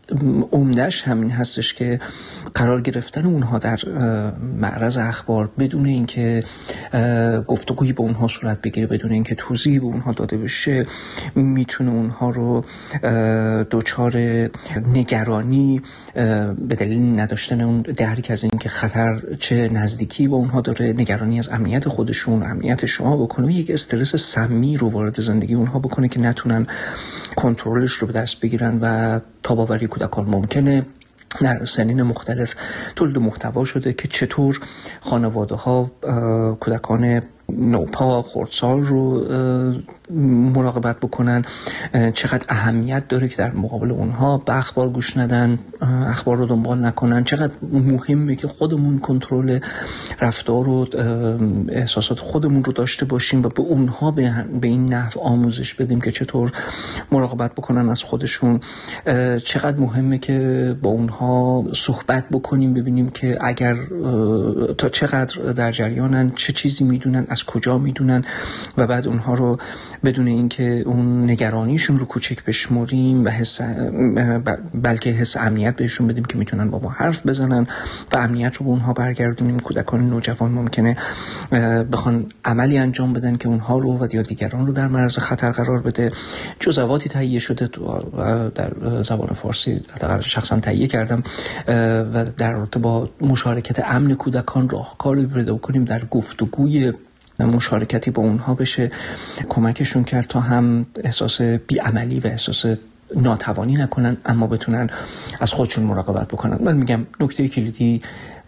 H: عمده‌اش همین هستش که قرار گرفتن اونها در معرض اخبار بدون اینکه گفتگویی با اونها صورت بگیره، بدون اینکه توضیحی به اونها داده بشه، میتونه اونها رو دچار نگرانی به دلیل نداشتن اون درک از اینکه خطر چه نزدیکی با اونها داره، نگرانی از امنیت خودشون، امنیت شما بکنه، یک استرس سمی رو وارد زندگی اونها بکنه که نتونن کنترلش رو به دست بگیرن و تاب‌آوری کودکان ممکنه. در سنین مختلف تولید محتوا شده که چطور خانواده ها کودکان نوپا خردسال رو مراقبت بکنن، چقدر اهمیت داره که در مقابل اونها به اخبار گوش ندن، اخبار رو دنبال نکنن، چقدر مهمه که خودمون کنترل رفتار و احساسات خودمون رو داشته باشیم و به اونها به این نحو آموزش بدیم که چطور مراقبت بکنن از خودشون، چقدر مهمه که با اونها صحبت بکنیم، ببینیم که اگر تا چقدر در جریانن، چه چیزی میدونن، از کجا میدونن و بعد اونها رو بدون اینکه اون نگرانیشون رو کوچک بشمریم و حس بلکه حس امنیت بهشون بدیم که میتونن با ما حرف بزنن و امنیت رو به اونها برگردونیم. کودکان نوجوان ممکنه بخوان عملی انجام بدن که اونها رو و یا دیگران رو در معرض خطر قرار بده. جزواتی تهیه شده و در زبان فارسی حداقل شخصا تهیه کردم و در رابطه با مشارکت امن کودکان راهکاری پیدا کنیم در گفتگوی مشارکتی با اونها بشه، کمکشون کرد تا هم احساس بی‌عملی و احساس ناتوانی نکنن اما بتونن از خودشون مراقبت بکنن. من میگم نکته کلیدی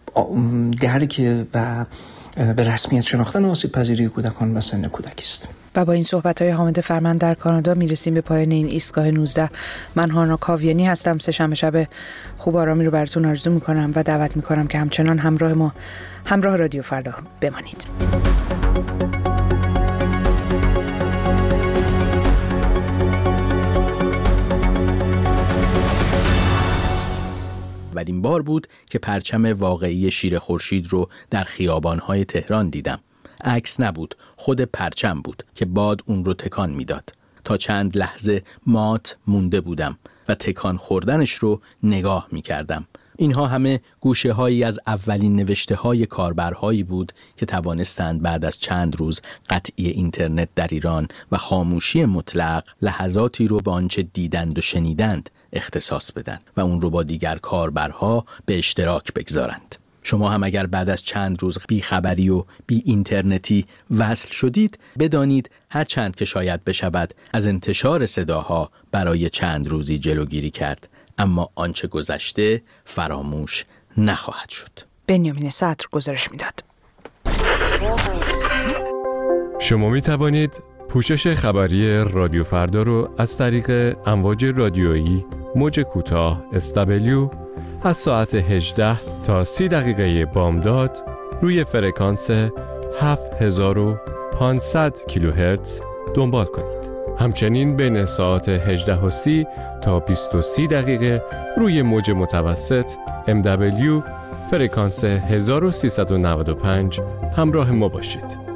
H: درک و به رسمیت شناختن آسیب پذیری کودکان و سن کودکی است.
B: و با این صحبت‌های حامد فرمند در کانادا میرسیم به پایان این ایستگاه نوزده. من هانا کاویانی هستم. سه شنبه شب خوب آرامی رو براتون آرزو میکنم و دعوت میکنم که همچنان همراه ما، همراه رادیو فردا بمانید.
C: اولین بار بود که پرچم واقعی شیر خورشید رو در خیابان‌های تهران دیدم. عکس نبود، خود پرچم بود که باد اون رو تکان میداد. تا چند لحظه مات مونده بودم و تکان خوردنش رو نگاه میکردم. اینها همه گوشه هایی از اولین نوشته های کاربرهایی بود که توانستند بعد از چند روز قطعی اینترنت در ایران و خاموشی مطلق لحظاتی رو به آنچه دیدند و شنیدند اختصاص بدن و اون رو با دیگر کاربرها به اشتراک بگذارند. شما هم اگر بعد از چند روز بی خبری و بی اینترنتی وصل شدید، بدانید هر چند که شاید بشود از انتشار صداها برای چند روزی جلوگیری کرد، اما آنچه گذشته فراموش نخواهد شد.
B: بنیامین صدر گزارش میداد.
A: شما می توانید پوشش خبری رادیو فردا رو از طریق امواج رادیویی موج کوتاه اس دبلیو از ساعت هجده تا سی دقیقه بامداد روی فرکانس هفت هزار و پانصد کیلوهرتز دنبال کنید. همچنین بین ساعت هجده و سی تا بیست و سه دقیقه روی موج متوسط ام دبلیو فرکانس هزار و سیصد و نود و پنج همراه ما باشید.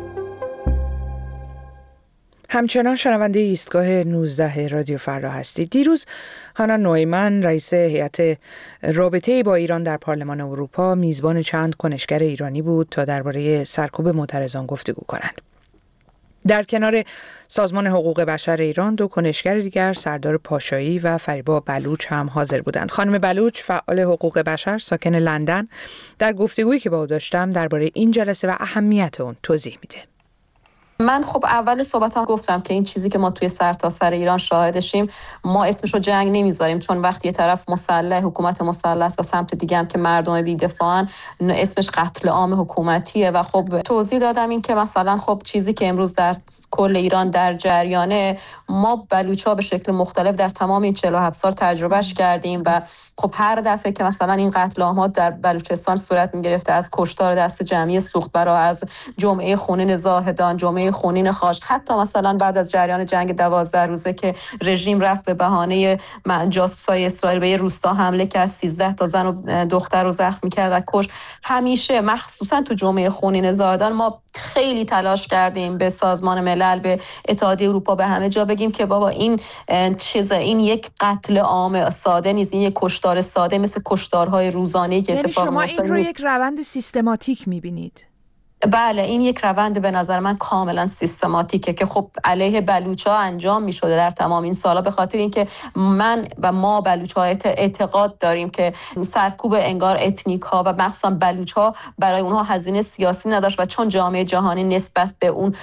B: همچنان شنونده ایستگاه نوزده رادیو فردا هستید. دیروز هانا نویمن رئیس هیئت رابطه با ایران در پارلمان اروپا میزبان چند کنشگر ایرانی بود تا درباره سرکوب معترضان گفتگو کنند. در کنار سازمان حقوق بشر ایران دو کنشگر دیگر سردار پاشایی و فریبا بلوچ هم حاضر بودند. خانم بلوچ فعال حقوق بشر ساکن لندن در گفتگویی که با او داشتم درباره این جلسه و اهمیت اون توضیح میده.
I: من خب اول صحبتام گفتم که این چیزی که ما توی سرتاسر ایران شاهدشیم، ما اسمشو جنگ نمیذاریم، چون وقتی یه طرف مسلح، حکومت مسلح است و سمت دیگه هم که مردم بی‌دفاعن، اسمش قتل عام حکومتیه. و خب توضیح دادم این که مثلا خب چیزی که امروز در کل ایران در جریانه، ما بلوچا به شکل مختلف در تمام این چهل و هفت سال تجربهش کردیم و خب هر دفعه که مثلا این قتل عام‌ها در بلوچستان صورت می‌گرفته، از کشتار دست جمعی سوختبرا، از جمعه خونین زاهدان، جمعه جامعه خونین خاش. حتی مثلا بعد از جریان جنگ دوازده روزه که رژیم رفت به بهانه جاسوسای اسرائیل به روستا حمله کرد، سیزده تا زن و دختر رو زخمی کرد و کش، همیشه مخصوصا تو جامعه خونین زاهدان ما خیلی تلاش کردیم به سازمان ملل، به اتحادیه اروپا، به همه جا بگیم که بابا این چیز، این یک قتل عام ساده نیست، این یک کشتار ساده مثل کشتارهای روزانه‌ای که اتفاق میفته.
B: یعنی شما این رو یک روند سیستماتیک می‌بینید؟
I: بله، این یک روند به نظر من کاملا سیستماتیکه که خب علیه بلوچ‌ها انجام می‌شده در تمام این سال‌ها، به خاطر اینکه من و ما بلوچ‌ها اعتقاد داریم که سرکوب انگار اتنیک‌ها و مخصوصا بلوچ‌ها برای اونها هزینه سیاسی نداشت و چون جامعه جهانی نسبت به اون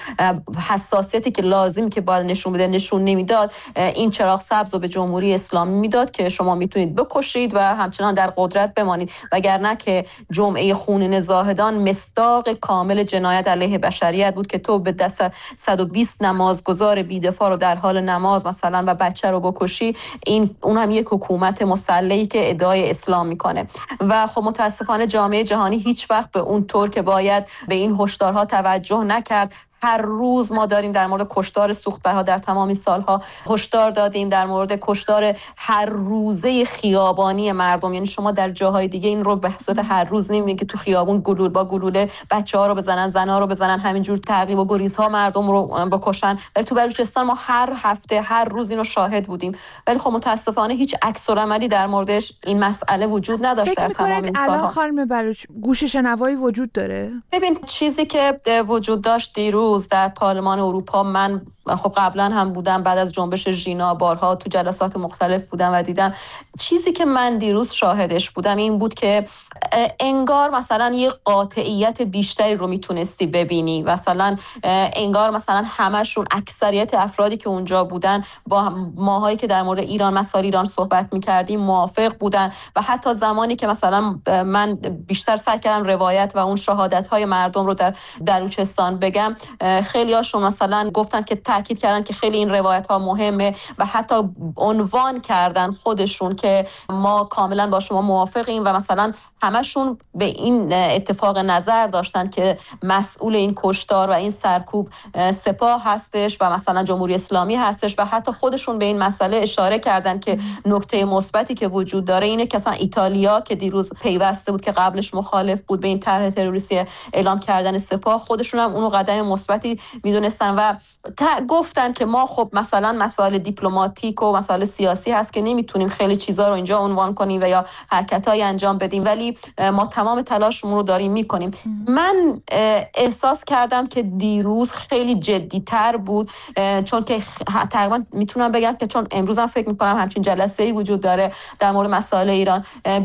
I: حساسیتی که لازم که باید نشون بده نشون نمیداد، این چراغ سبز رو به جمهوری اسلامی میداد که شما میتونید بکشید و همچنان در قدرت بمانید، وگرنه که جمعه خونین زاهدان مصداق کامل جنایت علیه بشریت بود که تو به دست صد و بیست نمازگزار بی‌دفاع رو در حال نماز مثلا و بچه رو بکشی. این اون هم یک حکومت مسلحی که ادعای اسلام میکنه و خب متاسفانه جامعه جهانی هیچ وقت به اون طور که باید به این هشدارها توجه نکرد. هر روز ما داریم در مورد کشتار سوختبرها در تمام این سالها هشدار دادیم، در مورد کشتار هر روزه خیابانی مردم، یعنی شما در جاهای دیگه این رو به صورت هر روز نمی‌بینید که تو خیابون گلول با گلوله بچه‌ها رو بزنن، زن‌ها رو بزنن، همینجور تعقیب و گریزها مردم رو بکشن، ولی تو بلوچستان ما هر هفته هر روز اینو شاهد بودیم. ولی خب متاسفانه هیچ عکس‌العملی در موردش این مسئله وجود نداشت در تمام این سالها.
B: الان خانم بلوچ گوش شنوایی وجود داره؟
I: ببین چیزی که وجود داشت دیروز در پارلمان اروپا، من خب قبلا هم بودم، بعد از جنبش ژینا بارها تو جلسات مختلف بودم و دیدم، چیزی که من دیروز شاهدش بودم این بود که انگار مثلا یه قاطعیت بیشتری رو میتونستی ببینی، مثلا انگار مثلا همشون اکثریت افرادی که اونجا بودن با ماهایی که در مورد ایران مسائل ایران صحبت میکردیم موافق بودن و حتی زمانی که مثلا من بیشتر سعی کردم روایت و اون شهادت‌های مردم رو در بلوچستان بگم، خیلی هاشون مثلا گفتن که تاکید کردن که خیلی این روایت ها مهمه و حتی عنوان کردن خودشون که ما کاملا با شما موافقیم و مثلا همشون به این اتفاق نظر داشتن که مسئول این کشتار و این سرکوب سپاه هستش و مثلا جمهوری اسلامی هستش و حتی خودشون به این مسئله اشاره کردن که نکته مثبتی که وجود داره اینه که مثلا ایتالیا که دیروز پیوسته بود که قبلش مخالف بود به این طرح تروریستی اعلام کردن سپاه، خودشون هم اونو قدم مثبتی میدونستن و گفتن که ما خب مثلا مسائل دیپلماتیک و مسائل سیاسی هست که نمیتونیم خیلی چیزا رو اینجا عنوان کنیم و یا حرکتایی انجام بدیم، ولی ما تمام تلاشمون رو داریم میکنیم. من احساس کردم که دیروز خیلی جدی‌تر بود، چون که تقریبا میتونم بگم که چون امروز هم فکر میکنم همچین جلسه‌ای وجود داره در مورد مسائل ایران،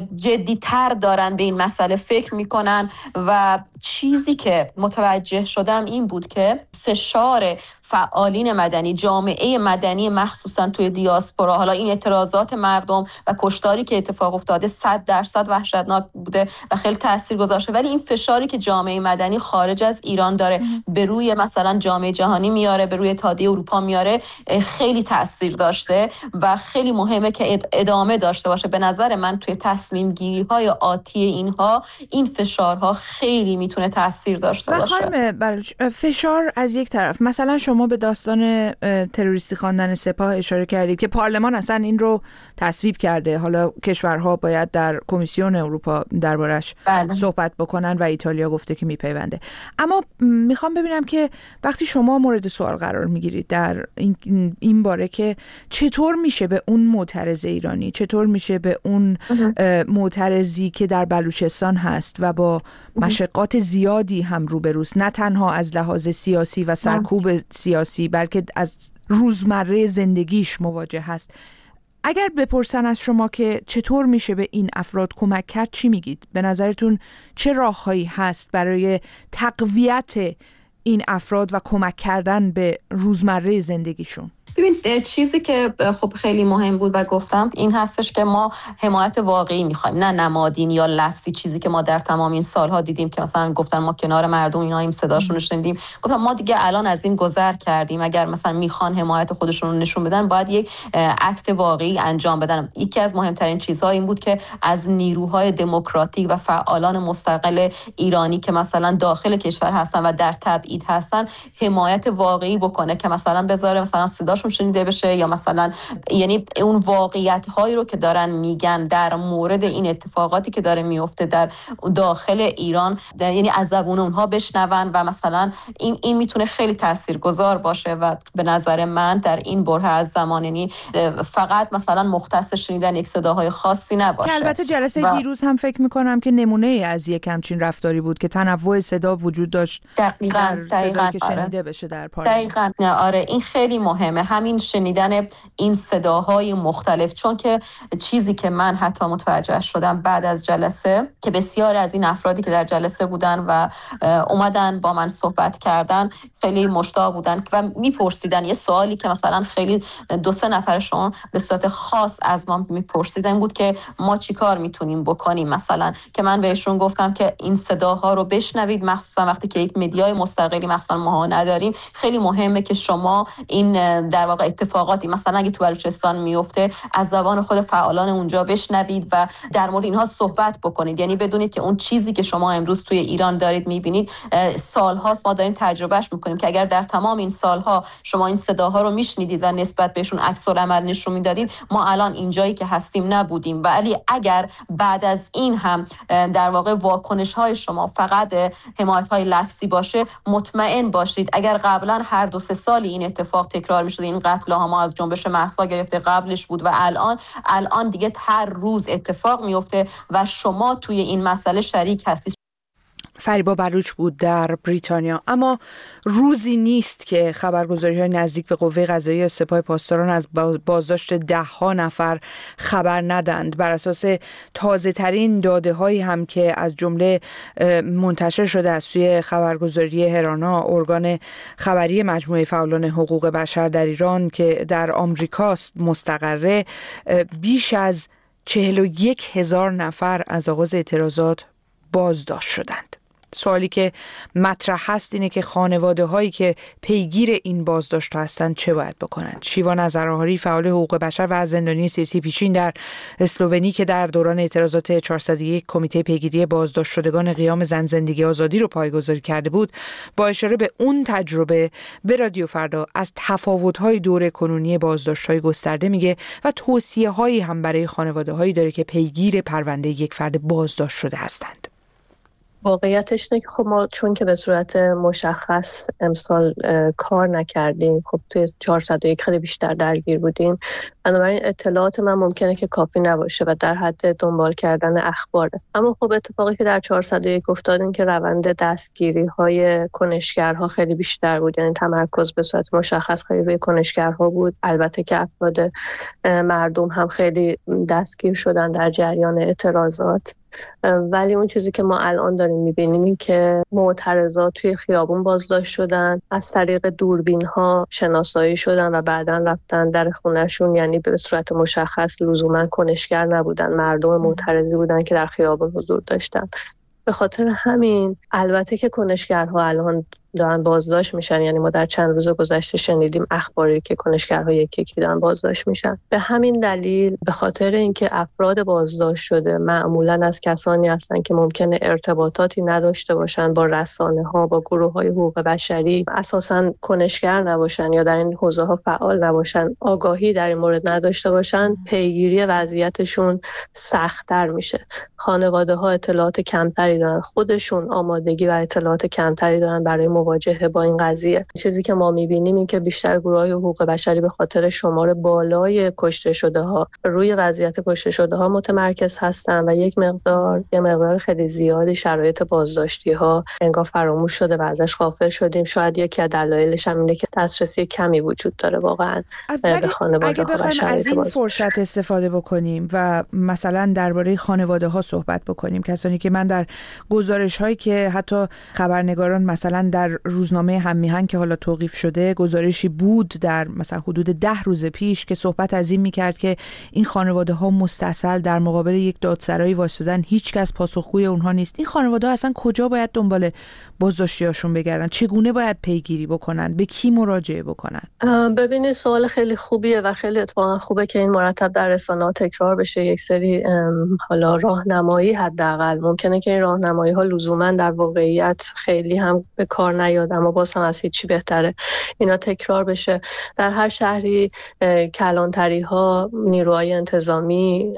I: جدی‌تر دارن به این مسئله فکر میکنن و چیزی که متوجه شدم این بود که فشار فعالین مدنی، جامعه مدنی مخصوصا توی دیاسپورا، حالا این اعتراضات مردم و کشتاری که اتفاق افتاده صد درصد وحشتناک بوده و خیلی تاثیر گذاشته، ولی این فشاری که جامعه مدنی خارج از ایران داره به روی مثلا جامعه جهانی میاره، به روی اتحادیه اروپا میاره، خیلی تاثیر داشته و خیلی مهمه که ادامه داشته باشه. به نظر من توی تصمیم گیری های آتی اینها این فشارها خیلی میتونه تاثیر داشته باشه.
B: و خانم بلوچ، فشار از یک طرف، مثلا شما به داستان تروریستی خواندن سپاه اشاره کردید که پارلمان اصلا این رو تصویب کرده، حالا کشورها باید در کمیسیون اروپا دربارش بله. صحبت بکنن و ایتالیا گفته که میپیونده. اما میخوام ببینم که وقتی شما مورد سوال قرار میگیرید در این, این باره که چطور میشه به اون معترض ایرانی، چطور میشه به اون معترضی که در بلوچستان هست و با مشقات زیادی هم روبروست، نه تنها از لحاظ سیاسی و سرکوب سیاسی بلکه از روزمره زندگیش مواجه هست، اگر بپرسن از شما که چطور میشه به این افراد کمک کرد، چی میگید؟ به نظرتون چه راههایی هست برای تقویت این افراد و کمک کردن به روزمره زندگیشون؟
I: ببین چیزی که خب خیلی مهم بود و گفتم این هستش که ما حمایت واقعی میخوایم، نه نمادین یا لفظی. چیزی که ما در تمام این سالها دیدیم که مثلا گفتن ما کنار مردم اینا این صداشون رو شنیدیم، گفتم ما دیگه الان از این گذر کردیم. اگر مثلا میخوان حمایت خودشون رو نشون بدن باید یک اکت واقعی انجام بدن. یکی از مهمترین چیزها این بود که از نیروهای دموکراتیک و فعالان مستقل ایرانی که مثلا داخل کشور هستن و در تبعید هستن حمایت واقعی بکنه که مثلا بذاره مثلا صداشون شنیده بشه، یا مثلا یعنی اون واقعیت هایی رو که دارن میگن در مورد این اتفاقاتی که داره میفته در داخل ایران، یعنی از زبون اونها بشنون و مثلا این این میتونه خیلی تاثیرگذار باشه. و به نظر من در این بره از زمان یعنی فقط مثلا مختص شنیدن یک صداهای خاصی نباشه.
B: البته جلسه
I: و...
B: دیروز هم فکر میکنم که نمونه از یک همچین رفتاری بود که تنوع صدا وجود داشت
I: دقیقاً
B: در
I: دقیقاً
B: که شنیده
I: آره.
B: بشه در پارلمان.
I: دقیقاً نه آره این خیلی مهمه، همین شنیدن این صداهای مختلف. چون که چیزی که من حتی متوجه شدم بعد از جلسه که بسیار از این افرادی که در جلسه بودن و اومدن با من صحبت کردن خیلی مشتاق بودن و میپرسیدن یه سوالی که مثلا خیلی دو سه نفرشون به صورت خاص از ما میپرسیدن بود که ما چیکار میتونیم بکنیم. مثلا که من بهشون گفتم که این صداها رو بشنوید، مخصوصا وقتی که یک مدیای مستقلی مثلا ما نداریم. خیلی مهمه که شما این در واقع اتفاقاتی مثلا اگه تو بلوچستان میفته از زبان خود فعالان اونجا بشنوید و در مورد اینها صحبت بکنید. یعنی بدونید که اون چیزی که شما امروز توی ایران دارید میبینید سالهاست ما داریم تجربهش میکنیم، که اگر در تمام این سالها شما این صداها رو میشنیدید و نسبت بهشون عکس العمل نشون میدادید، ما الان اینجایی که هستیم نبودیم. ولی اگر بعد از این هم در واقع واکنش های شما فقط حمایت های لفظی باشه، مطمئن باشید اگر قبلا هر دو سه سالی این اتفاق تکرار میشد، این قتل ها ما از جنبش مهسا گرفته قبلش بود و الان الان دیگه هر روز اتفاق میفته و شما توی این مسئله شریک هستید.
B: فریبا بلوچ بود در بریتانیا. اما روزی نیست که خبرگزاری‌های نزدیک به قوه قضاییه سپاه پاسداران از بازداشت ده ها نفر خبر ندند. بر اساس تازه ترین داده هایی هم که از جمله منتشر شده از سوی خبرگزاری هرانا، ارگان خبری مجموعه فعالان حقوق بشر در ایران که در آمریکاست مستقره، بیش از چهل و یک هزار نفر از آغاز اعتراضات بازداشت شدند. سوالی که مطرح هست اینه که خانواده هایی که پیگیر این بازداشت هستند چه باید بکنند. شیوا نظرآهاری فعال حقوق بشر و زندانی سیاسی پیشین در اسلوونی که در دوران اعتراضات چهارصد و یک کمیته پیگیری بازداشت شدگان قیام زن زندگی آزادی رو پایگذاری کرده بود، با اشاره به اون تجربه به رادیو فردا از تفاوت‌های دوره کنونی بازداشت‌های گسترده میگه و توصیه‌هایی هم برای خانواده‌هایی داره که پیگیر پرونده یک فرد بازداشت شده هستند.
J: واقعیتش اینه که خب ما چون که به صورت مشخص امسال کار نکردیم، خب توی چهارصد و یک خیلی بیشتر درگیر بودیم، بنابراین اطلاعات من ممکنه که کافی نباشه و در حد دنبال کردن اخباره. اما خب اتفاقی که در چهارصد و یک افتاد این که روند دستگیری های کنشگرها خیلی بیشتر بود، یعنی تمرکز به صورت مشخص خیلی روی کنشگرها بود. البته که افراد مردم هم خیلی دستگیر شدن در جریان اعتراضات، ولی اون چیزی که ما الان داریم میبینیم این که معترضات توی خیابون بازداشت شدن، از طریق دوربین ها شناسایی شدن و بعداً رفتن در خونهشون، یعنی به صورت مشخص لزوما کنشگر نبودن، مردم معترضی بودن که در خیابون حضور داشتن. به خاطر همین البته که کنشگرها الان دارن بازداشت میشن، یعنی ما در چند روز گذشته شنیدیم اخباری که کنشگرها یکی یکی دارن بازداشت میشن. به همین دلیل به خاطر اینکه افراد بازداشت شده معمولا از کسانی هستن که ممکنه ارتباطاتی نداشته باشن با رسانه ها، با گروه های حقوق بشری، اساسا کنشگر نباشن یا در این حوزه ها فعال نباشن، آگاهی در این مورد نداشته باشن، پیگیری وضعیتشون سخت‌تر میشه. خانواده ها اطلاعات کمتری دارن، خودشون آمادگی و اطلاعات کمتری دارن برای مواجهه با این قضیه. چیزی که ما می‌بینیم این که بیشتر گروه‌های حقوق بشری به خاطر شمار بالای کشته شده ها روی وضعیت کشته شده ها متمرکز هستن و یک مقدار یک مقدار خیلی زیادی شرایط بازداشتی ها انگار فراموش شده و ازش غافل شدیم. شاید یکی از دلایلش هم اینه که دسترسی کمی وجود داره واقعا به خانواده ها و شرایط
B: از این فرصت استفاده بکنیم و مثلا درباره خانواده ها صحبت بکنیم، کسانی که من در گزارش هایی که حتی خبرنگاران مثلا در در روزنامه هم‌میهن که حالا توقیف شده گزارشی بود در مثلا حدود ده روز پیش که صحبت از این میکرد که این خانواده ها مستعصل در مقابل یک دادسرایی وایسادن، هیچ کس پاسخگوی اونها نیست. این خانواده ها اصلا کجا باید دنبال بازداشتیاشون بگردن؟ چگونه باید پیگیری بکنن؟ به کی مراجعه بکنن؟
J: ببینید سوال خیلی خوبیه و خیلی اتفاقا خوبه که این مرتب در رسانه‌ها تکرار بشه. یک سری حالا راهنمایی حداقل ممکنه که این راهنمایی ها لزوما در واقعیت خیلی هم به کار نیاد، اما باز هم از هیچی بهتره اینا تکرار بشه. در هر شهری کلانتری ها، نیروهای انتظامی،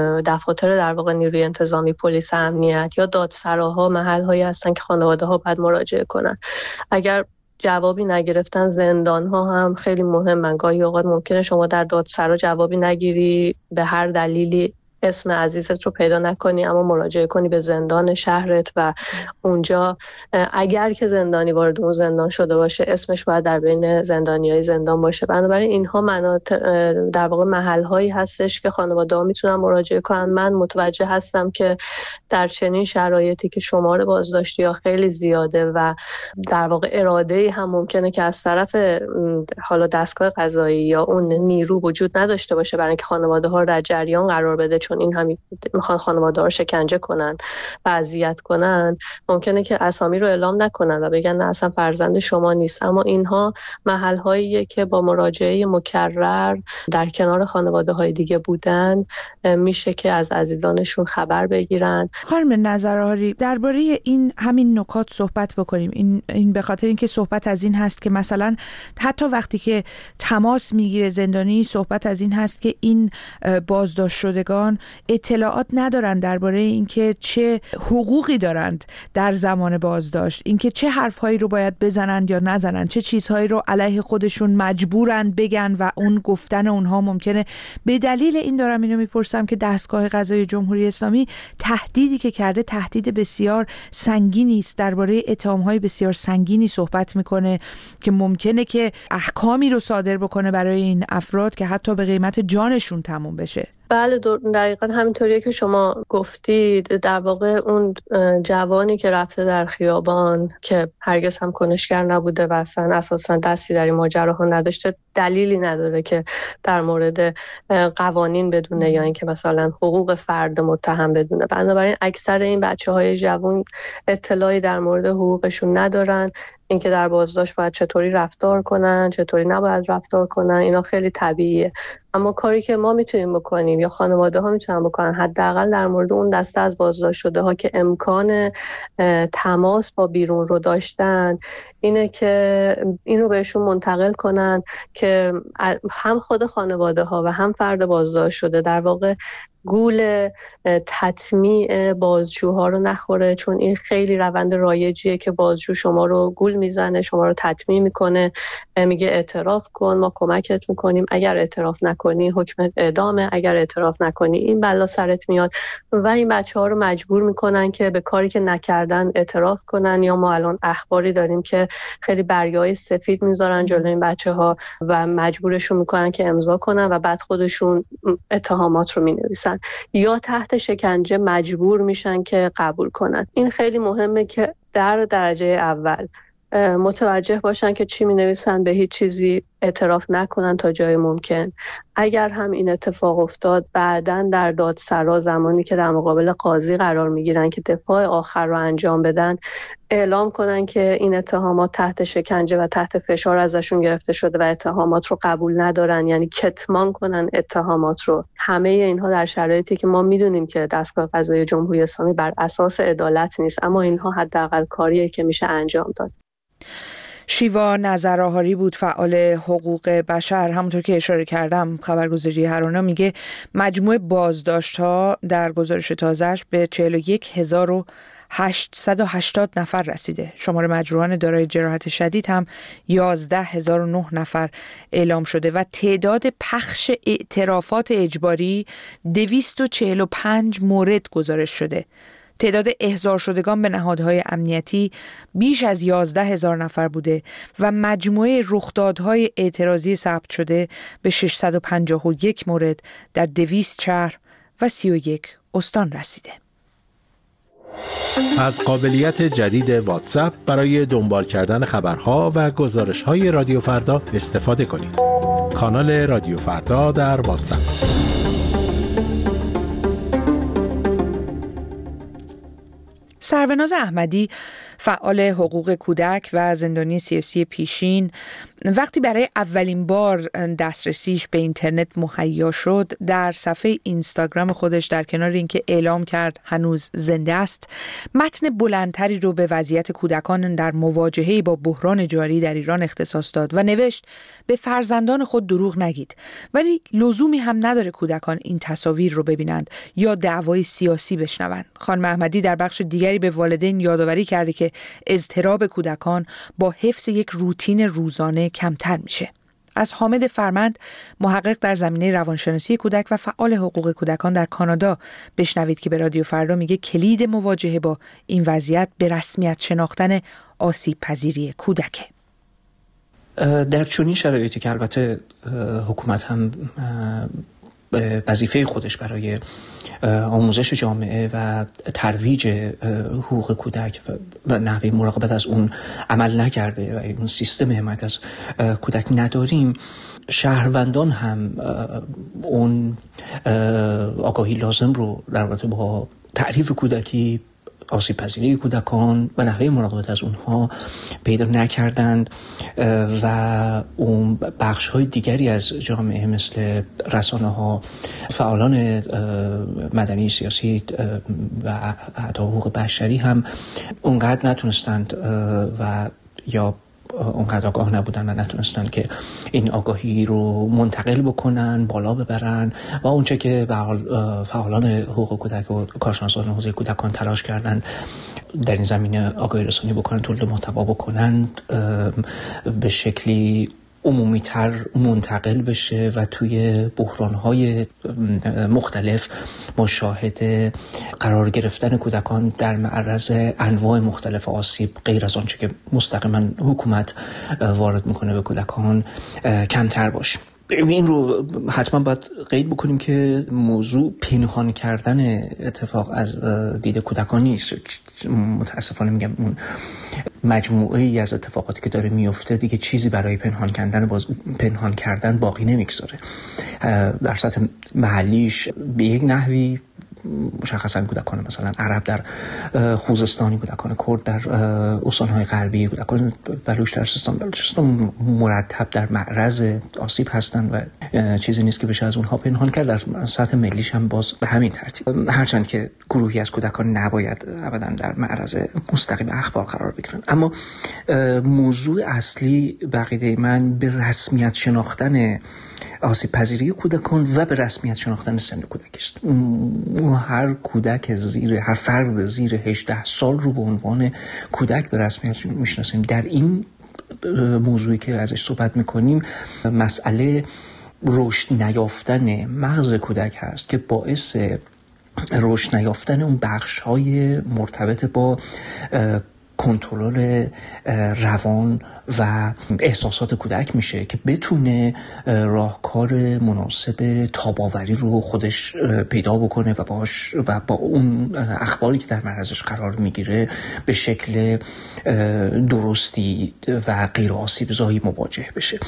J: دفاتر در واقع نیروی انتظامی، پلیس امنیت یا دادسراها محل هایی هستن که خانواده ها باید مراجعه کنن. اگر جوابی نگرفتن زندان ها هم خیلی مهمن. گاهی اوقات ممکنه شما در دادسرا جوابی نگیری، به هر دلیلی اسم عزیزت رو پیدا نکنی، اما مراجعه کنی به زندان شهرت و اونجا اگر که زندانی وارد اون زندان شده باشه اسمش باید در بین زندانیای زندان باشه. بنابراین اینها مناطق در واقع محل‌هایی هستش که خانواده‌ها میتونن مراجعه کنن. من متوجه هستم که در چنین شرایطی که شمار بازداشتی‌ها خیلی زیاده و در واقع اراده‌ای هم ممکنه که از طرف حالا دستگاه قضایی یا اون نیرو وجود نداشته باشه برای اینکه خانواده‌ها رو در جریان قرار بده، چون این هم میخوان خانواده ها شکنجه کنن و اذیت کنن، ممکنه که اسامی رو اعلام نکنن و بگن نه اصلا فرزند شما نیست. اما اینها محل هاییه که با مراجعه مکرر در کنار خانواده های دیگه بودن میشه که از عزیزانشون خبر بگیرن.
B: خانم نظرهاری، درباره این همین نکات صحبت بکنیم. این این به خاطر اینکه صحبت از این هست که مثلا حتی وقتی که تماس میگیره زندانی، صحبت از این هست که این بازداشت شدگان اطلاعات ندارند درباره اینکه چه حقوقی دارند در زمان بازداشت، اینکه چه حرفهایی رو باید بزنند یا نزنند، چه چیزهایی رو علیه خودشون مجبورند بگن و اون گفتن اونها ممکنه. به دلیل این دارم اینو میپرسم که دستگاه قضایی جمهوری اسلامی تهدیدی که کرده تهدید بسیار سنگینی است، درباره اتهام‌های بسیار سنگینی صحبت میکنه که ممکنه که احکامی رو صادر بکنه برای این افراد که حتی به قیمت جانشون تموم بشه.
J: بله دقیقا همینطوریه که شما گفتید. در واقع اون جوانی که رفته در خیابان که هرگز هم کنشگر نبوده و اصلا اساسا دستی در این ماجراها نداشته، دلیلی نداره که در مورد قوانین بدونه یا اینکه مثلا حقوق فرد متهم بدونه. بنابراین اکثر این بچه‌های جوان اطلاعی در مورد حقوقشون ندارن، اینکه در بازداشت باید چطوری رفتار کنن، چطوری نباید رفتار کنن، اینا خیلی طبیعیه. اما کاری که ما میتونیم بکنیم یا خانواده ها میتونن بکنن، حداقل در مورد اون دسته از بازداشت شده ها که امکان تماس با بیرون رو داشتن، اینه که این رو بهشون منتقل کنن که هم خود خانواده ها و هم فرد بازداشت شده در واقع گول تطمیع بازجوها رو نخوره، چون این خیلی روند رایجیه که بازجو شما رو گول میزنه، شما رو تطمیع میکنه، میگه اعتراف کن ما کمکت میکنیم، اگر اعتراف نکنی حکم اعدامه، اگر اعتراف نکنی این بلا سرت میاد و این بچه ها رو مجبور میکنن که به کاری که نکردن اعتراف کنن. یا ما الان اخباری داریم که خیلی برگه‌های سفید میذارن جلوی این بچه ها و مجبورشون میکنن که امضا کنن و بعد خودشون اتهامات رو مینویسن یا تحت شکنجه مجبور میشن که قبول کنن. این خیلی مهمه که در درجه اول متوجه باشن که چی مینویسن، به هیچ چیزی اعتراف نکنن تا جای ممکن. اگر هم این اتفاق افتاد، بعداً در دادسرا زمانی که در مقابل قاضی قرار میگیرن که دفاع آخر رو انجام بدن، اعلام کنن که این اتهامات تحت شکنجه و تحت فشار ازشون گرفته شده و اتهامات رو قبول ندارن، یعنی کتمان کنن اتهامات رو. همه اینها در شرایطی که ما میدونیم که دستگاه قضایی جمهوری اسلامی بر اساس عدالت نیست، اما اینها حداقل کاریه که میشه انجام داد.
B: شیوا نظرهاری بود، فعال حقوق بشر. همونطور که اشاره کردم خبرگزاری هرانا میگه مجموع بازداشت‌ها در گزارش تازه‌اش به چهل و یک هزار و هشتصد و هشتاد نفر رسیده. شمار مجروحان دارای جراحت شدید هم یازده هزار و نه نفر اعلام شده و تعداد پخش اعترافات اجباری دویست و چهل و پنج مورد گزارش شده. تعداد احضار شدگان به نهادهای امنیتی بیش از یازده هزار نفر بوده و مجموعه رخدادهای اعتراضی ثبت شده به ششصد و پنجاه و یک مورد در دویست شهر و سی و یک استان رسیده.
C: از قابلیت جدید واتساپ برای دنبال کردن خبرها و گزارش‌های رادیو فردا استفاده کنید. کانال رادیو فردا در واتساپ.
B: سروناز احمدی، فعال حقوق کودک و زندانی سیاسی پیشین، وقتی برای اولین بار دسترسیش به اینترنت مهیا شد، در صفحه اینستاگرام خودش در کنار اینکه اعلام کرد هنوز زنده است، متن بلندتری رو به وضعیت کودکان در مواجهه با بحران جاری در ایران اختصاص داد و نوشت به فرزندان خود دروغ نگید، ولی لزومی هم نداره کودکان این تصاویر رو ببینند یا دعوای سیاسی بشنوند. خانم احمدی در بخش دیگری به والدین یادآوری کرده که اضطراب کودکان با حفظ یک روتین روزانه کمتر میشه. از حامد فرمند، محقق در زمینه روانشناسی کودک و فعال حقوق کودکان در کانادا، بشنوید که به رادیو فردا میگه کلید مواجهه با این وضعیت به رسمیت شناختن آسیب پذیری کودکه.
H: در چنین شرایطی که البته حکومت هم وظیفه خودش برای آموزش جامعه و ترویج حقوق کودک و نحوه مراقبت از اون عمل نکرده و اون سیستم حمایت از کودک نداریم، شهروندان هم اون آگاهی لازم رو در رابطه با تعریف کودکی، آسیب پذیری کودکان و نحوه مراقبت از اونها پیدا نکردند و اون بخش های دیگری از جامعه مثل رسانه ها، فعالان مدنی سیاسی و حتی حقوق بشری هم اونقدر نتونستند و یا اونقدر آگاه نبودن و نتونستن که این آگاهی رو منتقل بکنن، بالا ببرن و اونچه که به حال فعالان حقوق کودک و کارشناسان حوزه کودکان تلاش کردن در این زمینه آگاهی رسانی بکنن، تولید محتوا بکنن، به شکلی عمومی تر منتقل بشه و توی بحران‌های مختلف ما شاهد قرار گرفتن کودکان در معرض انواع مختلف آسیب غیر از آنچه که مستقیما حکومت وارد میکنه به کودکان کمتر باشیم. این رو حتما باید قید بکنیم که موضوع پنهان کردن اتفاق از دید کودکان نیست. متاسفانه میگم اون مجموعه ای از اتفاقاتی که داره میفته دیگه چیزی برای پنهان کردن باز پنهان کردن باقی نمیگذاره. در سطح محلیش به یک نحوی مشخصا کودکان مثلا عرب در خوزستانی، کودکان کرد در استان‌های غربی، کودکان بلوچ در سیستان بلوچستان مرتب در معرض آسیب هستند و چیزی نیست که بشه از اونها پنهان کرد. در سطح ملیش هم باز به همین ترتیب، هرچند که گروهی از کودکان نباید ابدا در معرض مستقیم اخبار قرار بگیرن. اما موضوع اصلی بقیده من به رسمیت شناختن آسیب پذیری کودکان و به رسمیت شناختن سن کودکی است. هر کودک زیر هر فرد زیر هجده سال رو به عنوان کودک به رسمیت میشناسیم. در این موضوعی که ازش صحبت میکنیم مسئله رشد نیافتن مغز کودک هست که باعث رشد نیافتن اون بخش‌های مرتبط با کنترل روان و احساسات کودک میشه که بتونه راهکار مناسب تاب‌آوری رو خودش پیدا بکنه و باش و با اون اخباری که در معرضش قرار میگیره به شکل درستی و غیر آسیب زایی مواجه بشه.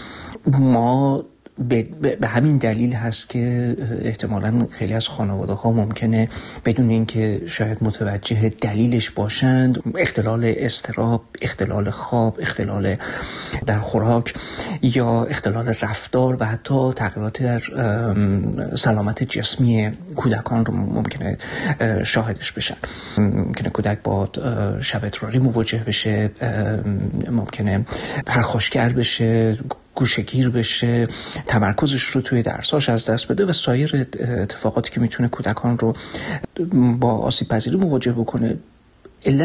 H: ما به, به همین دلیل هست که احتمالاً خیلی از خانواده ها ممکنه بدون اینکه شاید متوجه دلیلش باشند، اختلال اضطراب، اختلال خواب، اختلال در خوراک یا اختلال رفتار و حتی تغییرات در سلامت جسمی کودکان رو ممکنه شاهدش بشن. ممکنه کودک با شب اضطراری مواجه بشه، ممکنه پرخاشگر بشه، گوشه‌گیر بشه، تمرکزش رو توی درساش از دست بده و سایر اتفاقاتی که میتونه کودکان رو با آسیب پذیری مواجه بکنه. علت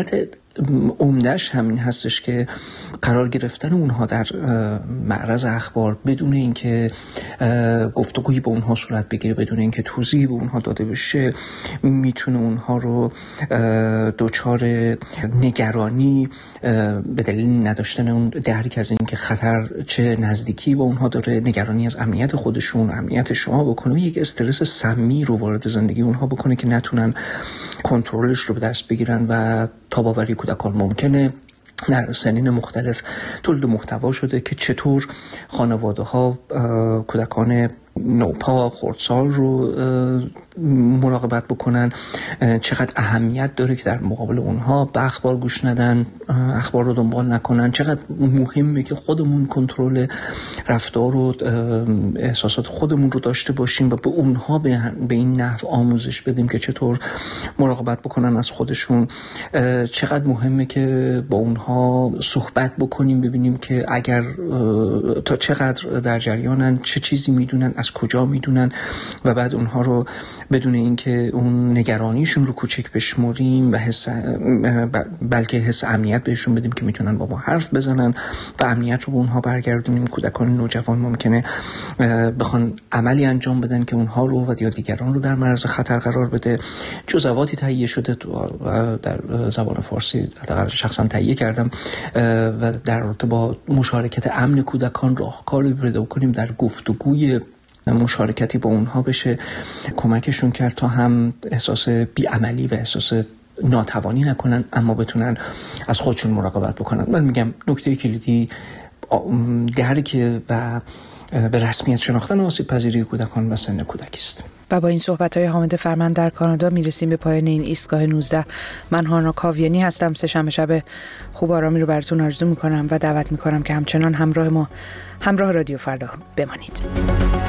H: عمده‌اش همین هستش که قرار گرفتن اونها در معرض اخبار بدون اینکه گفتگویی با اونها صورت بگیره، بدون اینکه توضیحی به اونها داده بشه، میتونه اونها رو دچار نگرانی به دلیل نداشتن اون درک از اینکه خطر چه نزدیکی با اونها داره، نگرانی از امنیت خودشون، امنیت شما بکنه، یک استرس سمی رو وارد زندگی اونها بکنه که نتونن کنترلش رو به دست بگیرن و تاباوری کودکان ممکنه در سنین مختلف تولید محتوا شده که چطور خانواده ها کودکان نوپا خردسال رو مراقبت بکنن، چقدر اهمیت داره که در مقابل اونها به اخبار گوش ندن، اخبار رو دنبال نکنن، چقدر مهمه که خودمون کنترل رفتار و احساسات خودمون رو داشته باشیم و به اونها به این نحو آموزش بدیم که چطور مراقبت بکنن از خودشون، چقدر مهمه که با اونها صحبت بکنیم، ببینیم که اگر تا چقدر در جریانن، چه چیزی میدونن، از کجا میدونن و بعد اونها رو بدون اینکه اون نگرانیشون رو کوچک بشمریم و حس بلکه حس امنیت بهشون بدیم که میتونن با ما حرف بزنن و امنیت رو به اونها برگردونیم. کودکان نوجوان ممکنه بخوان عملی انجام بدن که اونها رو و یا دیگران رو در معرض خطر قرار بده. جزئیاتی تهیه شده در زبان فارسی، حداقل شخصا تهیه کردم و در رابطه با مشارکت امن کودکان راهکاری پیدا کنیم در گفتگوی مشارکتی با اونها بشه، کمکشون کرد تا هم احساس بی‌عملی و احساس ناتوانی نکنن اما بتونن از خودشون مراقبت بکنن. من میگم نکته کلیدی درک و به رسمیت شناختن آسیب پذیری کودکان و سن کودکی است.
B: و با این صحبت‌های حامد فرمند در کانادا میرسیم به پایان این ایستگاه نوزده. من هانا کاویانی هستم. سه‌شنبه شب خوب آرامی رو براتون آرزو میکنم و دعوت میکنم که همچنان همراه ما، همراه رادیو فردا بمانید.